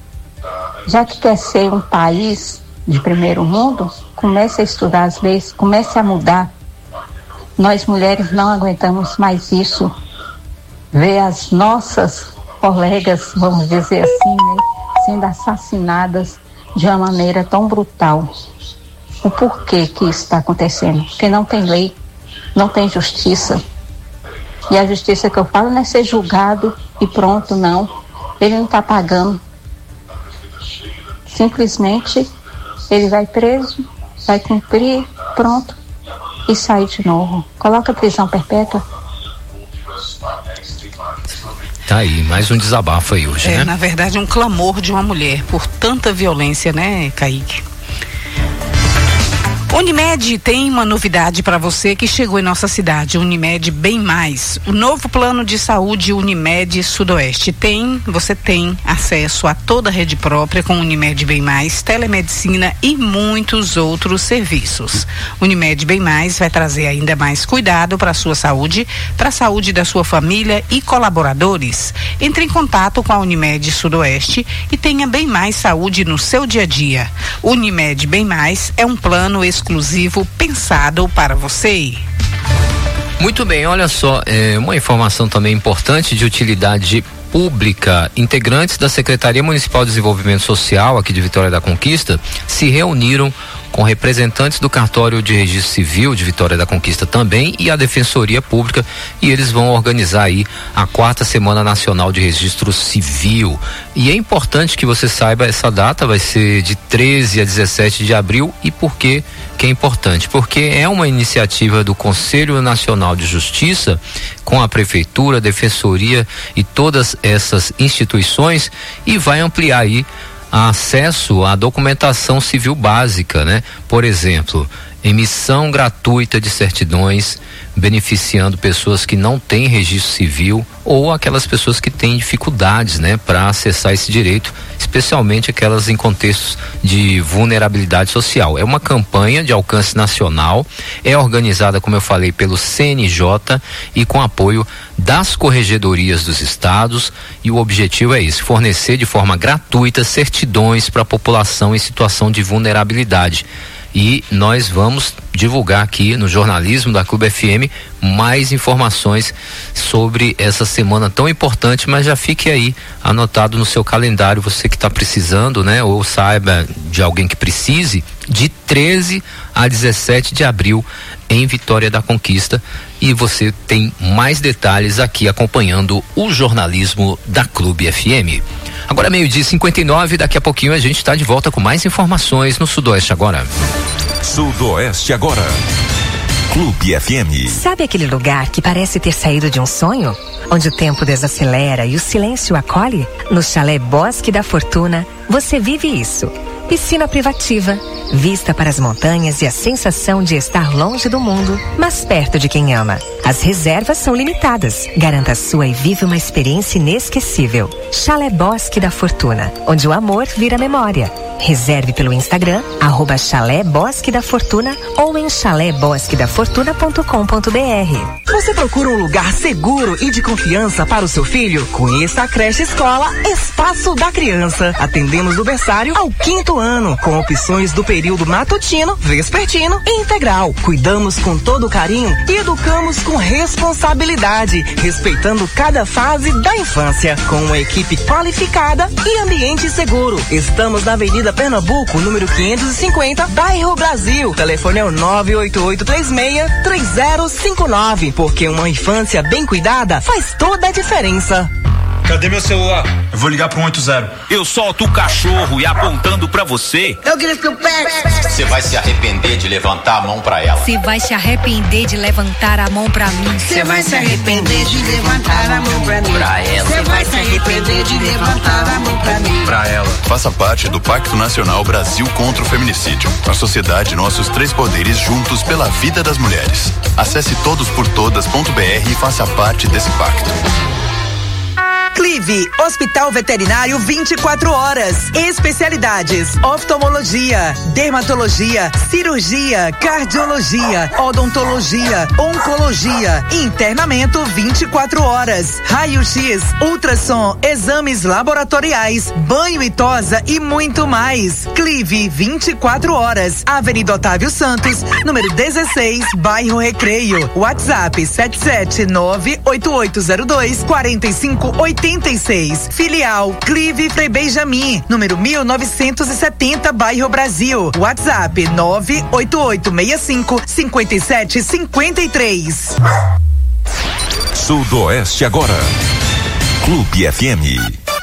Já que quer ser um país de primeiro mundo, comece a estudar as leis, comece a mudar. Nós mulheres não aguentamos mais isso. Ver as nossas colegas, vamos dizer assim, né, sendo assassinadas de uma maneira tão brutal. O porquê que isso está acontecendo? Porque não tem lei, não tem justiça. E a justiça que eu falo não é ser julgado e pronto, não. Ele não está pagando. Simplesmente ele vai preso, vai cumprir, pronto, e sai de novo. Coloca prisão perpétua. Tá aí, mais um desabafo aí hoje, é, né? Na verdade, um clamor de uma mulher por tanta violência, né, Kaique? Unimed tem uma novidade para você que chegou em nossa cidade, Unimed Bem Mais. O novo plano de saúde Unimed Sudoeste tem, você tem acesso a toda a rede própria com Unimed Bem Mais, telemedicina e muitos outros serviços. Unimed Bem Mais vai trazer ainda mais cuidado para a sua saúde, para a saúde da sua família e colaboradores. Entre em contato com a Unimed Sudoeste e tenha bem mais saúde no seu dia a dia. Unimed Bem Mais é um plano exclusivo pensado para você. Muito bem, olha só, é, uma informação também importante de utilidade pública. Integrantes da Secretaria Municipal de Desenvolvimento Social aqui de Vitória da Conquista se reuniram com representantes do Cartório de Registro Civil de Vitória da Conquista também e a Defensoria Pública, e eles vão organizar aí a quarta Semana Nacional de Registro Civil. E é importante que você saiba, essa data vai ser de treze a dezessete de abril. E por que que é importante? Porque é uma iniciativa do Conselho Nacional de Justiça com a Prefeitura, a Defensoria e todas essas instituições, e vai ampliar aí acesso à documentação civil básica, né? Por exemplo, emissão gratuita de certidões, beneficiando pessoas que não têm registro civil ou aquelas pessoas que têm dificuldades, né, para acessar esse direito, especialmente aquelas em contextos de vulnerabilidade social. É uma campanha de alcance nacional, é organizada, como eu falei, pelo C N J e com apoio das corregedorias dos estados, e o objetivo é esse: fornecer de forma gratuita certidões para a população em situação de vulnerabilidade. e nós vamos divulgar aqui no jornalismo da Clube F M mais informações sobre essa semana tão importante, mas já fique aí anotado no seu calendário, você que está precisando, né? Ou saiba de alguém que precise, de treze a dezessete de abril em Vitória da Conquista, e você tem mais detalhes aqui acompanhando o jornalismo da Clube F M. Agora meio-dia e cinquenta e nove, daqui a pouquinho a gente está de volta com mais informações no Sudoeste Agora. Sudoeste Agora. Clube F M. Sabe aquele lugar que parece ter saído de um sonho? Onde o tempo desacelera e o silêncio acolhe? No Chalé Bosque da Fortuna, você vive isso. Piscina privativa, vista para as montanhas e a sensação de estar longe do mundo, mas perto de quem ama. As reservas são limitadas. Garanta a sua e vive uma experiência inesquecível. Chalé Bosque da Fortuna, onde o amor vira memória. Reserve pelo Instagram, arroba Chalé Bosque da Fortuna ou em chalé bosque da fortuna ponto com ponto b r. Você procura um lugar seguro e de confiança para o seu filho? Conheça a creche escola Espaço da Criança. Atendemos do berçário ao quinto ano, com opções do período matutino, vespertino e integral. Cuidamos com todo carinho e educamos com responsabilidade, respeitando cada fase da infância, com uma equipe qualificada e ambiente seguro. Estamos na Avenida Pernambuco, número quinhentos e cinquenta, bairro Brasil. Telefone é o nove oito oito três seis três zero cinco nove, porque uma infância bem cuidada faz toda a diferença. Cadê meu celular? Eu vou ligar pro um oito zero. Eu solto o cachorro e apontando pra você. Eu grito o pé. Você vai se arrepender de levantar a mão pra ela. Você vai se arrepender de levantar a mão pra mim. Você vai se arrepender de levantar a mão pra mim. Pra ela. Você vai se arrepender de levantar a mão pra mim. Pra ela. Faça parte do Pacto Nacional Brasil contra o Feminicídio. A sociedade, nossos três poderes juntos pela vida das mulheres. Acesse todos por todas ponto b r e faça parte desse pacto. Clive, Hospital Veterinário vinte e quatro horas. Especialidades: oftalmologia, dermatologia, cirurgia, cardiologia, odontologia, oncologia, internamento vinte e quatro horas, raio-x, ultrassom, exames laboratoriais, banho e tosa e muito mais. Clive, vinte e quatro horas. Avenida Otávio Santos, número dezesseis, bairro Recreio. WhatsApp sete sete nove oito oito zero dois quatro cinco oito seis. Filial Clive Frei Benjamin, número mil novecentos e setenta, bairro Brasil. WhatsApp nove oito oito seis cinco cinco sete cinco três. Sudoeste Agora. Clube F M.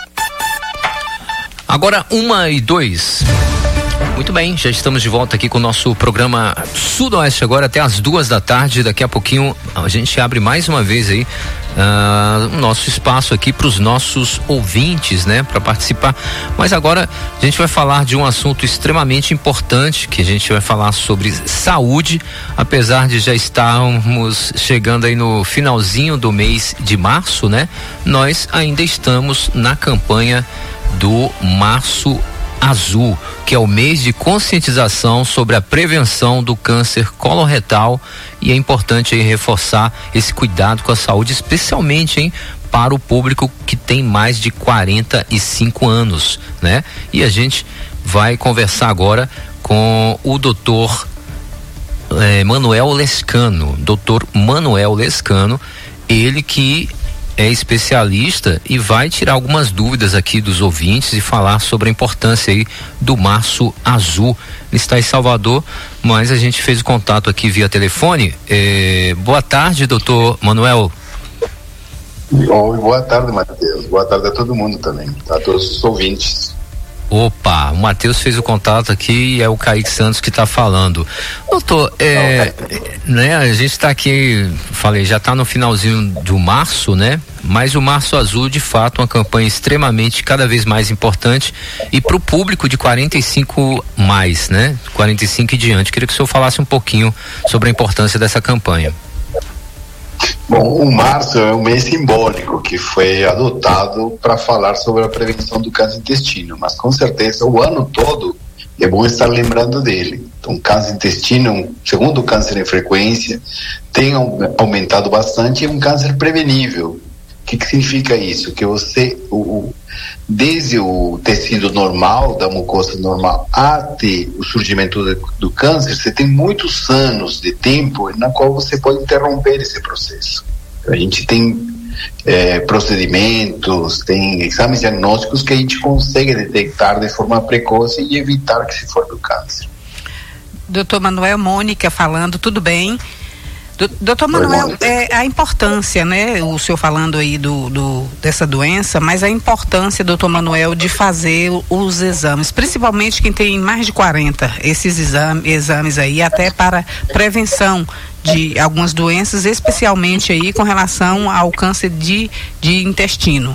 Agora uma e dois. Muito bem, já estamos de volta aqui com o nosso programa Sudoeste Agora até as duas da tarde. Daqui a pouquinho a gente abre mais uma vez aí uh, o nosso espaço aqui para os nossos ouvintes, né, para participar. Mas agora a gente vai falar de um assunto extremamente importante, que a gente vai falar sobre saúde, apesar de já estarmos chegando aí no finalzinho do mês de março, né? Nós ainda estamos na campanha do Março Azul, que é o mês de conscientização sobre a prevenção do câncer coloretal, e é importante aí reforçar esse cuidado com a saúde, especialmente, hein, para o público que tem mais de quarenta e cinco anos, né? E a gente vai conversar agora com o doutor eh, Manuel Lescano, doutor Manuel Lescano, ele que é especialista e vai tirar algumas dúvidas aqui dos ouvintes e falar sobre a importância aí do Março Azul. Ele está em Salvador, mas a gente fez o contato aqui via telefone. É, boa tarde, doutor Manuel. Oi, boa tarde, Matheus. Boa tarde a todo mundo também, a todos os ouvintes. Opa, o Matheus fez o contato aqui e é o Kaique Santos que está falando. Doutor, é, né, a gente está aqui, falei, já está no finalzinho do março, né? Mas o Março Azul, de fato, é uma campanha extremamente, cada vez mais importante, e para o público de quarenta e cinco mais, né? quarenta e cinco e diante. Queria que o senhor falasse um pouquinho sobre a importância dessa campanha. Bom, o março é um mês simbólico que foi adotado para falar sobre a prevenção do câncer intestino, mas com certeza o ano todo é bom estar lembrando dele. Então, o câncer intestino, segundo o câncer em frequência, tem aumentado bastante e é um câncer prevenível. que, que significa isso? Que você, o, o, desde o tecido normal, da mucosa normal, até o surgimento do, do câncer, você tem muitos anos de tempo na qual você pode interromper esse processo. A gente tem é, procedimentos, tem exames diagnósticos que a gente consegue detectar de forma precoce e evitar que se forme o câncer. Doutor Manuel, Mônica falando, tudo bem? Doutor Manuel, é, a importância, né, o senhor falando aí do, do, dessa doença, mas a importância, doutor Manuel, de fazer os exames, principalmente quem tem mais de quarenta, esses exame, exames aí, até para prevenção de algumas doenças, especialmente aí com relação ao câncer de, de intestino.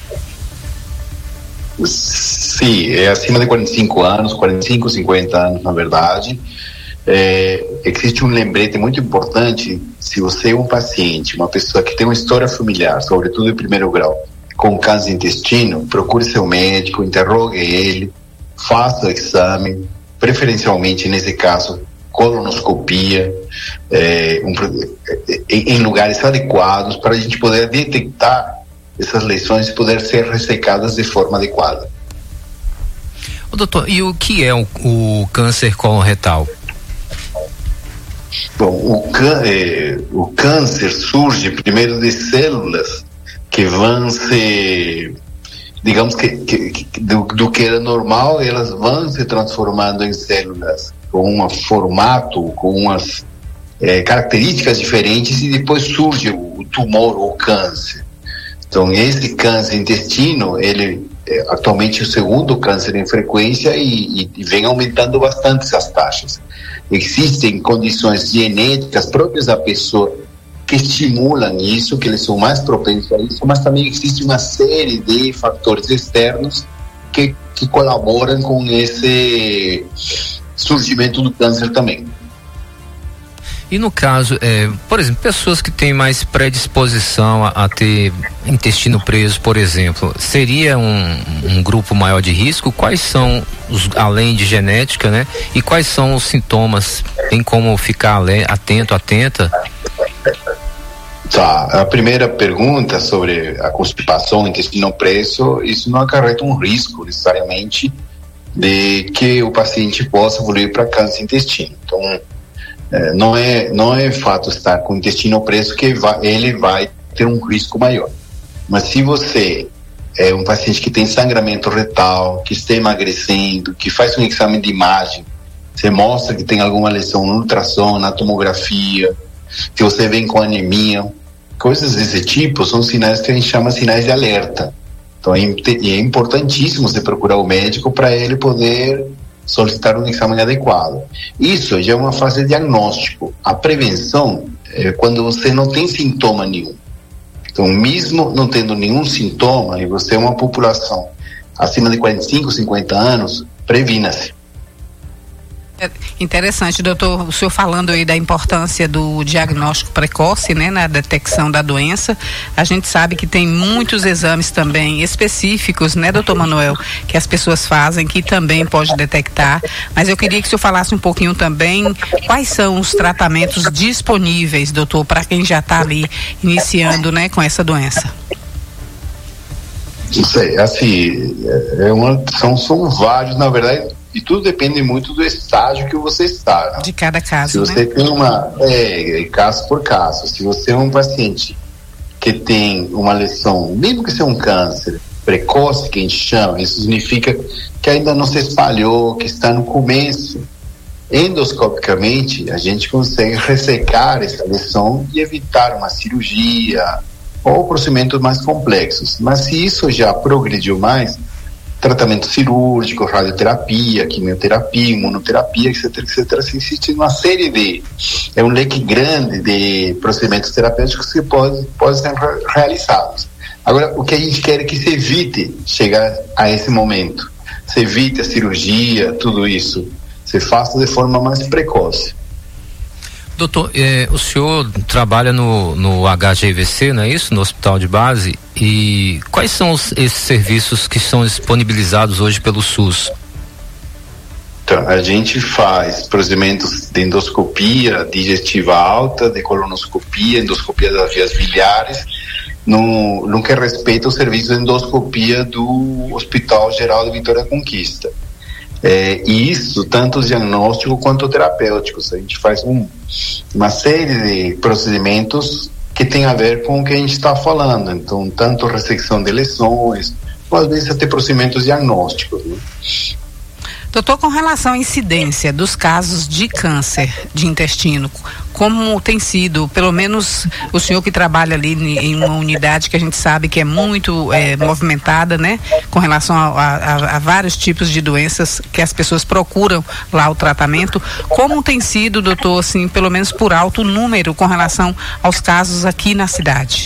Sim, é acima de quarenta e cinco anos, quarenta e cinco, cinquenta anos, na verdade. É, existe um lembrete muito importante. Se você é um paciente, uma pessoa que tem uma história familiar, sobretudo em primeiro grau, com câncer de intestino, procure seu médico, interrogue ele, faça o exame, preferencialmente nesse caso colonoscopia, é, um, em, em lugares adequados, para a gente poder detectar essas lesões e poder ser ressecadas de forma adequada. Ô, doutor, e o que é o, o câncer coloretal? Bom, o, é, o câncer surge primeiro de células que vão se, digamos que, que, que do, do que era normal, elas vão se transformando em células com um formato, com umas é, características diferentes, e depois surge o, o tumor ou o câncer. Então, esse câncer intestino, ele é atualmente o segundo câncer em frequência e, e vem aumentando bastante essas taxas. Existem condições genéticas próprias da pessoa que estimulam isso, que eles são mais propensos a isso, mas também existe uma série de fatores externos que, que colaboram com esse surgimento do câncer também. E no caso, é, por exemplo, pessoas que têm mais predisposição a, a ter intestino preso, por exemplo, seria um, um grupo maior de risco? Quais são, os, além de genética, né? E quais são os sintomas? Tem como ficar atento, atenta? Tá, a primeira pergunta sobre a constipação, intestino preso, isso não acarreta um risco necessariamente de que o paciente possa evoluir para câncer de intestino. Então, não é, não é fato estar com o intestino preso que vai, ele vai ter um risco maior. Mas se você é um paciente que tem sangramento retal, que está emagrecendo, que faz um exame de imagem, você mostra que tem alguma lesão no ultrassom, na tomografia, se você vem com anemia, coisas desse tipo, são sinais que a gente chama sinais de alerta. Então é, é importantíssimo você procurar o médico para ele poder solicitar um exame adequado. Isso já é uma fase de diagnóstico. A prevenção é quando você não tem sintoma nenhum. Então, mesmo não tendo nenhum sintoma, e você é uma população acima de quarenta e cinco, cinquenta anos, previna-se. É interessante, doutor, o senhor falando aí da importância do diagnóstico precoce, né, na detecção da doença. A gente sabe que tem muitos exames também específicos, né, doutor Manuel, que as pessoas fazem, que também pode detectar, mas eu queria que o senhor falasse um pouquinho também quais são os tratamentos disponíveis, doutor, para quem já está ali iniciando, né, com essa doença. Não sei, assim, é uma, são, são vários, na verdade. E tudo depende muito do estágio que você está. Né? De cada caso, Se você né? tem uma... É, caso por caso. Se você é um paciente que tem uma lesão, mesmo que seja um câncer precoce, que a gente chama, isso significa que ainda não se espalhou, que está no começo. Endoscopicamente, a gente consegue ressecar essa lesão e evitar uma cirurgia ou procedimentos mais complexos. Mas se isso já progrediu mais, tratamento cirúrgico, radioterapia, quimioterapia, imunoterapia, etc, etc, existe uma série de, é um leque grande de procedimentos terapêuticos que podem pode ser realizados. Agora, o que a gente quer é que se evite chegar a esse momento, se evite a cirurgia, tudo isso, se faça de forma mais precoce. Doutor, eh, o senhor trabalha no, no H G V C, não é isso? No hospital de base. E quais são os, esses serviços que são disponibilizados hoje pelo SUS? Então, a gente faz procedimentos de endoscopia digestiva alta, de colonoscopia, endoscopia das vias biliares no, no que respeita ao serviço de endoscopia do Hospital Geral de Vitória da Conquista. É, e isso, tanto diagnóstico quanto terapêutico. A gente faz um, uma série de procedimentos que tem a ver com o que a gente está falando. Então, tanto ressecção de lesões, ou às vezes até procedimentos diagnósticos, né? Doutor, com relação à incidência dos casos de câncer de intestino, como tem sido, pelo menos o senhor que trabalha ali em uma unidade que a gente sabe que é muito é, movimentada, né? Com relação a, a, a vários tipos de doenças que as pessoas procuram lá o tratamento, como tem sido, doutor, assim, pelo menos por alto o número com relação aos casos aqui na cidade?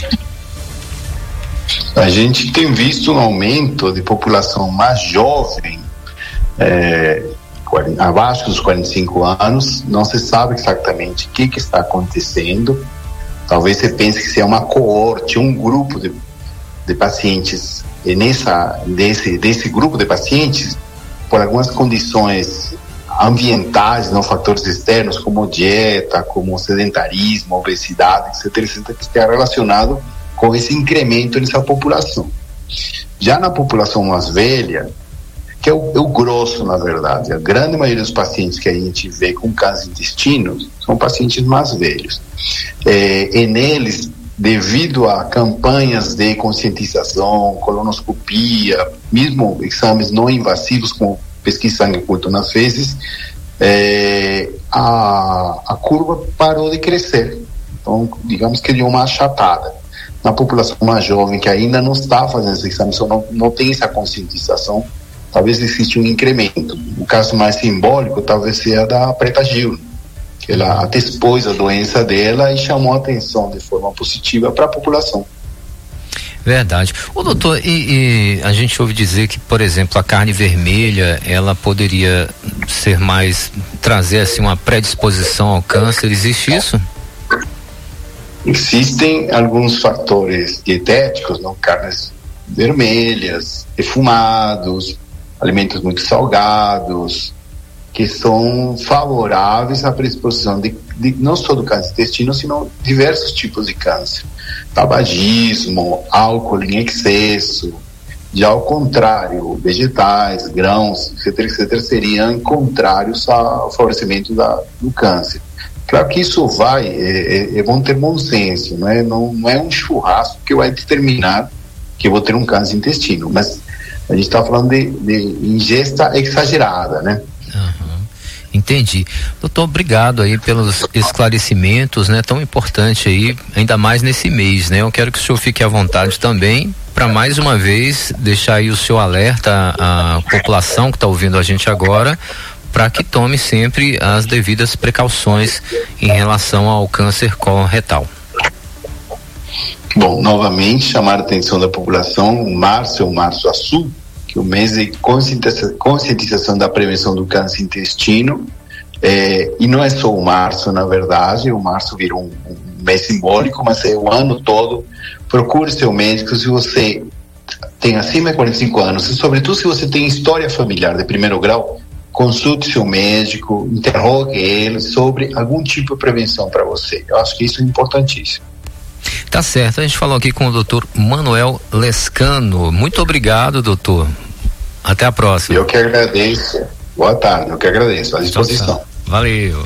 A gente tem visto um aumento de população mais jovem, É, abaixo dos quarenta e cinco anos. Não se sabe exatamente o que, que está acontecendo. Talvez você pense que se é uma coorte, um grupo de, de pacientes, e nessa, desse, desse grupo de pacientes, por algumas condições ambientais, não fatores externos, como dieta, como sedentarismo, obesidade, etc, etc, que está relacionado com esse incremento nessa população. Já na população mais velha, que é o, é o grosso, na verdade, a grande maioria dos pacientes que a gente vê com câncer de intestino são pacientes mais velhos. É, e neles, devido a campanhas de conscientização, colonoscopia, mesmo exames não invasivos como pesquisa de sangue oculto nas fezes, é, a, a curva parou de crescer. Então, digamos que deu uma achatada. Na população mais jovem, que ainda não está fazendo esses exames, não, não tem essa conscientização, talvez exista um incremento. O caso mais simbólico talvez seja da Preta Gil, que ela até expôs a doença dela e chamou a atenção de forma positiva para a população. Verdade. Ô doutor, e, e a gente ouve dizer que, por exemplo, a carne vermelha, ela poderia ser mais, trazer assim uma predisposição ao câncer, existe isso? Existem alguns fatores dietéticos, não? Carnes vermelhas, defumados, alimentos muito salgados, que são favoráveis à predisposição de, de não só do câncer de intestino, sino diversos tipos de câncer. Tabagismo, álcool em excesso. Já ao contrário, vegetais, grãos, etc, etc, seriam contrários ao favorecimento da, do câncer. Claro que isso vai, é, é bom ter bom senso, não é, não, não é um churrasco que vai determinar que eu vou ter um câncer de intestino, mas a gente está falando de, de ingesta exagerada, né? Uhum. Entendi. Doutor, obrigado aí pelos esclarecimentos, né? Tão importante aí, ainda mais nesse mês, né? Eu quero que o senhor fique à vontade também para mais uma vez deixar aí o seu alerta à população que está ouvindo a gente agora, para que tome sempre as devidas precauções em relação ao câncer coloretal. Bom, novamente chamar a atenção da população, o março é o Março Azul, que é o mês de conscientização, conscientização da prevenção do câncer intestino, é, e não é só o março, na verdade, o março virou um, um mês simbólico, mas é o ano todo. Procure seu médico se você tem acima de quarenta e cinco anos, e sobretudo se você tem história familiar de primeiro grau, consulte seu médico, interrogue ele sobre algum tipo de prevenção para você. Eu acho que isso é importantíssimo. Tá certo, a gente falou aqui com o doutor Manuel Lescano. Muito obrigado, doutor. Até a próxima. Eu que agradeço. Boa tarde, eu que agradeço. À disposição. Valeu.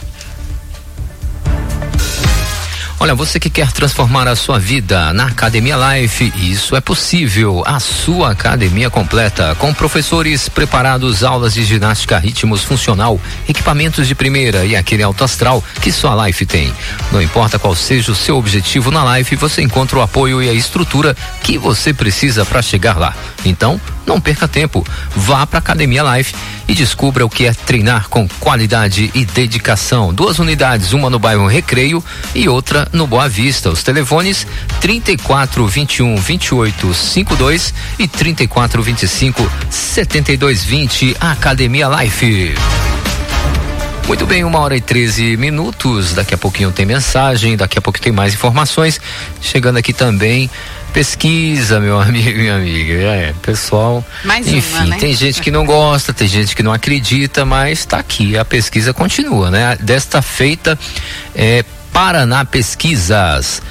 Olha, você que quer transformar a sua vida na Academia Life, isso é possível. A sua academia completa, com professores preparados, aulas de ginástica, ritmos funcional, equipamentos de primeira e aquele alto astral que só a Life tem. Não importa qual seja o seu objetivo na Life, você encontra o apoio e a estrutura que você precisa para chegar lá. Então, não perca tempo. Vá para a Academia Life e descubra o que é treinar com qualidade e dedicação. Duas unidades, uma no bairro Recreio e outra no Boa Vista. Os telefones trinta e quatro, vinte e um, vinte e oito, cinquenta e dois e trinta e quatro, vinte e cinco, setenta e dois, vinte. Academia Life. Muito bem, uma hora e treze minutos. Daqui a pouquinho tem mensagem, daqui a pouco tem mais informações. Chegando aqui também pesquisa, meu amigo e minha amiga. É, pessoal. Mais enfim, uma, né? Tem gente que não gosta, tem gente que não acredita, mas tá aqui, a pesquisa continua, né? Desta feita, é, Paraná Pesquisas.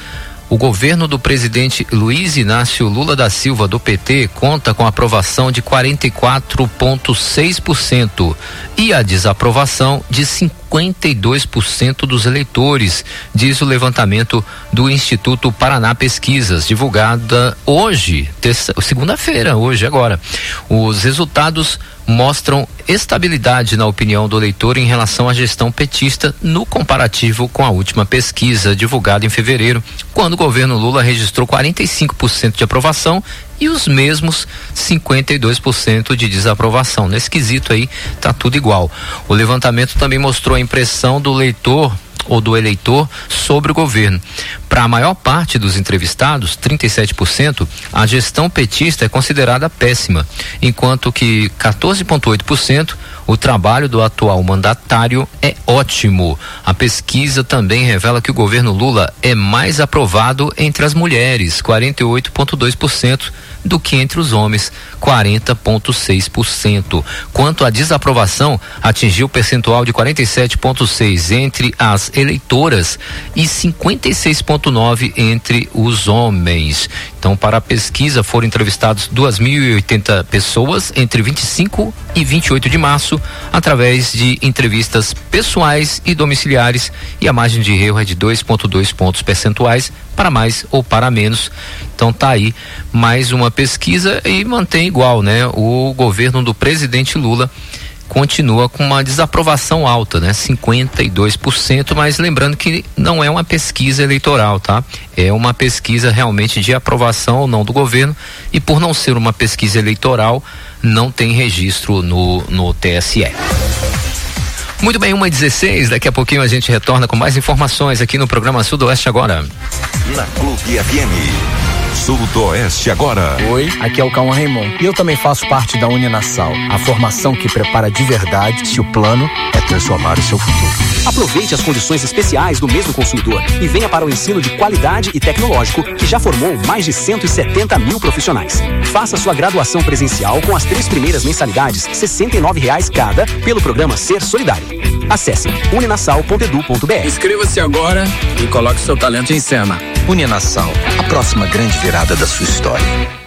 O governo do presidente Luiz Inácio Lula da Silva, do P T, conta com aprovação de quarenta e quatro vírgula seis por cento e a desaprovação de cinquenta e dois por cento dos eleitores, diz o levantamento do Instituto Paraná Pesquisas, divulgada hoje, terça, segunda-feira, hoje, agora. Os resultados mostram estabilidade na opinião do eleitor em relação à gestão petista no comparativo com a última pesquisa divulgada em fevereiro, quando o governo Lula registrou quarenta e cinco por cento de aprovação e os mesmos cinquenta e dois por cento de desaprovação. Nesse quesito aí tá tudo igual. O levantamento também mostrou a impressão do leitor ou do eleitor sobre o governo. Para a maior parte dos entrevistados, trinta e sete por cento, a gestão petista é considerada péssima, enquanto que quatorze vírgula oito por cento o trabalho do atual mandatário é ótimo. A pesquisa também revela que o governo Lula é mais aprovado entre as mulheres, quarenta e oito vírgula dois por cento, do que entre os homens, quarenta vírgula seis por cento. Quanto à desaprovação, atingiu o percentual de quarenta e sete vírgula seis por cento entre as eleitoras e cinquenta e seis vírgula nove por cento entre os homens. Então, para a pesquisa foram entrevistados duas mil e oitenta pessoas entre vinte e cinco e vinte e oito de março, através de entrevistas pessoais e domiciliares, e a margem de erro é de dois vírgula dois pontos percentuais para mais ou para menos. Então tá aí mais uma pesquisa e mantém igual, né? O governo do presidente Lula continua com uma desaprovação alta, né? cinquenta e dois por cento, mas lembrando que não é uma pesquisa eleitoral, tá? É uma pesquisa realmente de aprovação ou não do governo, e por não ser uma pesquisa eleitoral, não tem registro no, no T S E. Muito bem, uma e dezesseis, daqui a pouquinho a gente retorna com mais informações aqui no programa Sudoeste Agora. Na Clube F M. Sudoeste Agora. Oi, aqui é o Cauã Raymond e eu também faço parte da Uninasal, a formação que prepara de verdade se o plano é transformar o seu futuro. Aproveite as condições especiais do mês do consumidor e venha para o ensino de qualidade e tecnológico que já formou mais de cento e setenta mil profissionais. Faça sua graduação presencial com as três primeiras mensalidades, sessenta e nove reais cada, pelo programa Ser Solidário. Acesse uninasal ponto edu ponto br. Inscreva-se agora e coloque seu talento em cena. Uninasal, a próxima grande virada da sua história.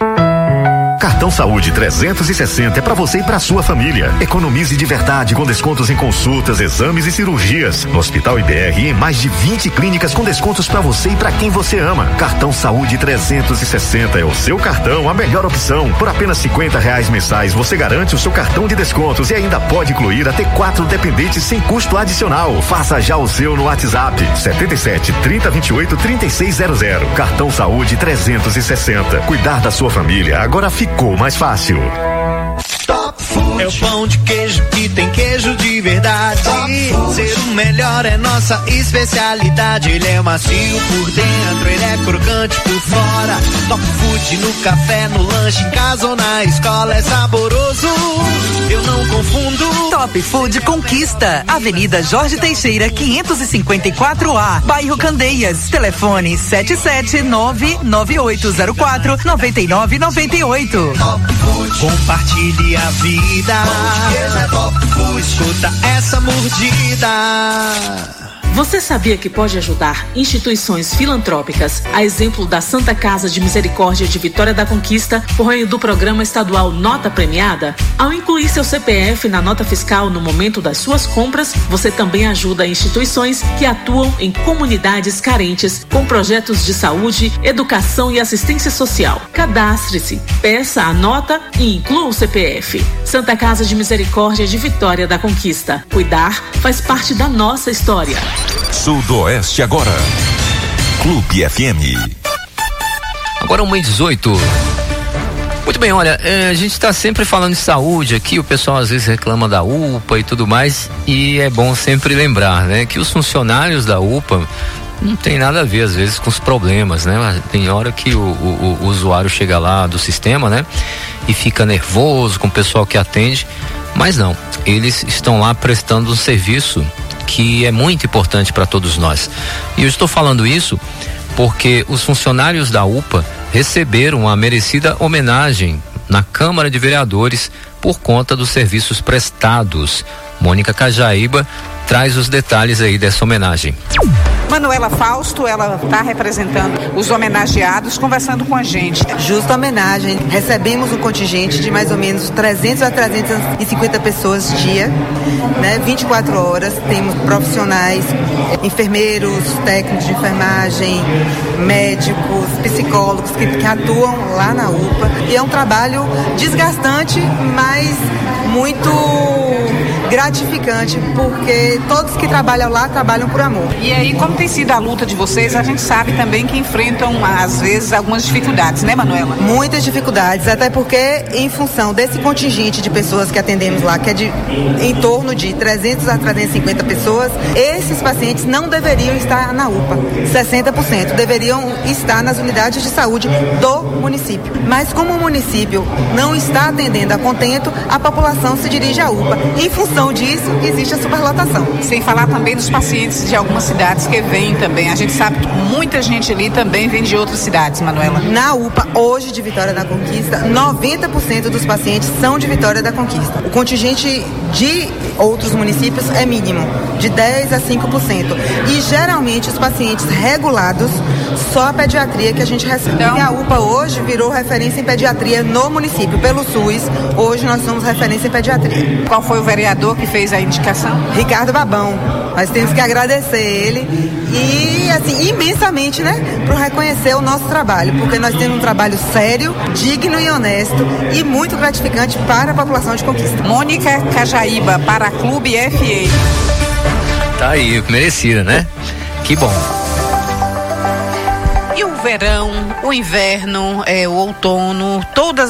Cartão Saúde trezentos e sessenta é para você e para sua família. Economize de verdade com descontos em consultas, exames e cirurgias. No Hospital I B R e em mais de vinte clínicas com descontos para você e para quem você ama. Cartão Saúde trezentos e sessenta é o seu cartão, a melhor opção. Por apenas cinquenta reais mensais você garante o seu cartão de descontos e ainda pode incluir até quatro dependentes sem custo adicional. Faça já o seu no WhatsApp setenta e sete, trinta, vinte e oito, trinta e seis zero zero. Cartão Saúde trezentos e sessenta. Cuidar da sua família agora fica Ficou mais fácil. Top Food é o pão de queijo que tem queijo de verdade. Ser o melhor é nossa especialidade. Ele é macio por dentro, ele é crocante por fora. Top Food no café, no lanche, em casa ou na escola é saboroso. Eu não confundo. Top Food Conquista, Avenida Jorge Teixeira, quinhentos e cinquenta e quatro A, Bairro Candeias. Telefone sete sete nove nove oito zero quatro nove nove nove oito. Compartilhe a vida. É Top Food. Escuta essa mordida. Você sabia que pode ajudar instituições filantrópicas, a exemplo da Santa Casa de Misericórdia de Vitória da Conquista, por meio do programa estadual Nota Premiada? Ao incluir seu C P F na nota fiscal no momento das suas compras, você também ajuda instituições que atuam em comunidades carentes com projetos de saúde, educação e assistência social. Cadastre-se, peça a nota e inclua o C P F. Santa Casa de Misericórdia de Vitória da Conquista. Cuidar faz parte da nossa história. Sudoeste Agora. Clube F M. Agora uma e dezoito. Muito bem, olha, é, a gente está sempre falando de saúde aqui, o pessoal às vezes reclama da U P A e tudo mais, e é bom sempre lembrar, né, que os funcionários da U P A não tem nada a ver às vezes com os problemas, né? Tem hora que o, o, o usuário chega lá do sistema, né, e fica nervoso com o pessoal que atende, mas não, eles estão lá prestando um serviço que é muito importante para todos nós. E eu estou falando isso porque os funcionários da U P A receberam uma merecida homenagem na Câmara de Vereadores por conta dos serviços prestados. Mônica Cajaíba traz os detalhes aí dessa homenagem. Manuela Fausto, ela está representando os homenageados, conversando com a gente. Justa homenagem. Recebemos um contingente de mais ou menos trezentas a trezentas e cinquenta pessoas dia, né? vinte e quatro horas. Temos profissionais, enfermeiros, técnicos de enfermagem, médicos, psicólogos que, que atuam lá na U P A. E é um trabalho desgastante, mas muito gratificante, porque todos que trabalham lá trabalham por amor. E aí, como tem sido a luta de vocês, a gente sabe também que enfrentam, às vezes, algumas dificuldades, né, Manuela? Muitas dificuldades, até porque, em função desse contingente de pessoas que atendemos lá, que é de em torno de trezentas a trezentas e cinquenta pessoas, esses pacientes não deveriam estar na U P A. sessenta por cento deveriam estar nas unidades de saúde do município. Mas como o município não está atendendo a contento, a população se dirige à U P A. Em função disso, existe a superlotação. Sem falar também dos pacientes de algumas cidades que vêm também. A gente sabe que muita gente ali também vem de outras cidades, Manuela. Na U P A, hoje de Vitória da Conquista, noventa por cento dos pacientes são de Vitória da Conquista. O contingente de outros municípios é mínimo, de dez a cinco por cento. E geralmente os pacientes regulados, só a pediatria que a gente recebe. Então, e a U P A hoje virou referência em pediatria no município. Pelo SUS, hoje nós somos referência em pediatria. Qual foi o vereador que fez a indicação? Ricardo Babão. Nós temos que agradecer ele e, assim, imensamente, né, por reconhecer o nosso trabalho, porque nós temos um trabalho sério, digno e honesto e muito gratificante para a população de Conquista. Mônica Cajaíba, para a Clube F A. Tá aí, merecida, né? Que bom. E o verão, o inverno, é, o outono, todas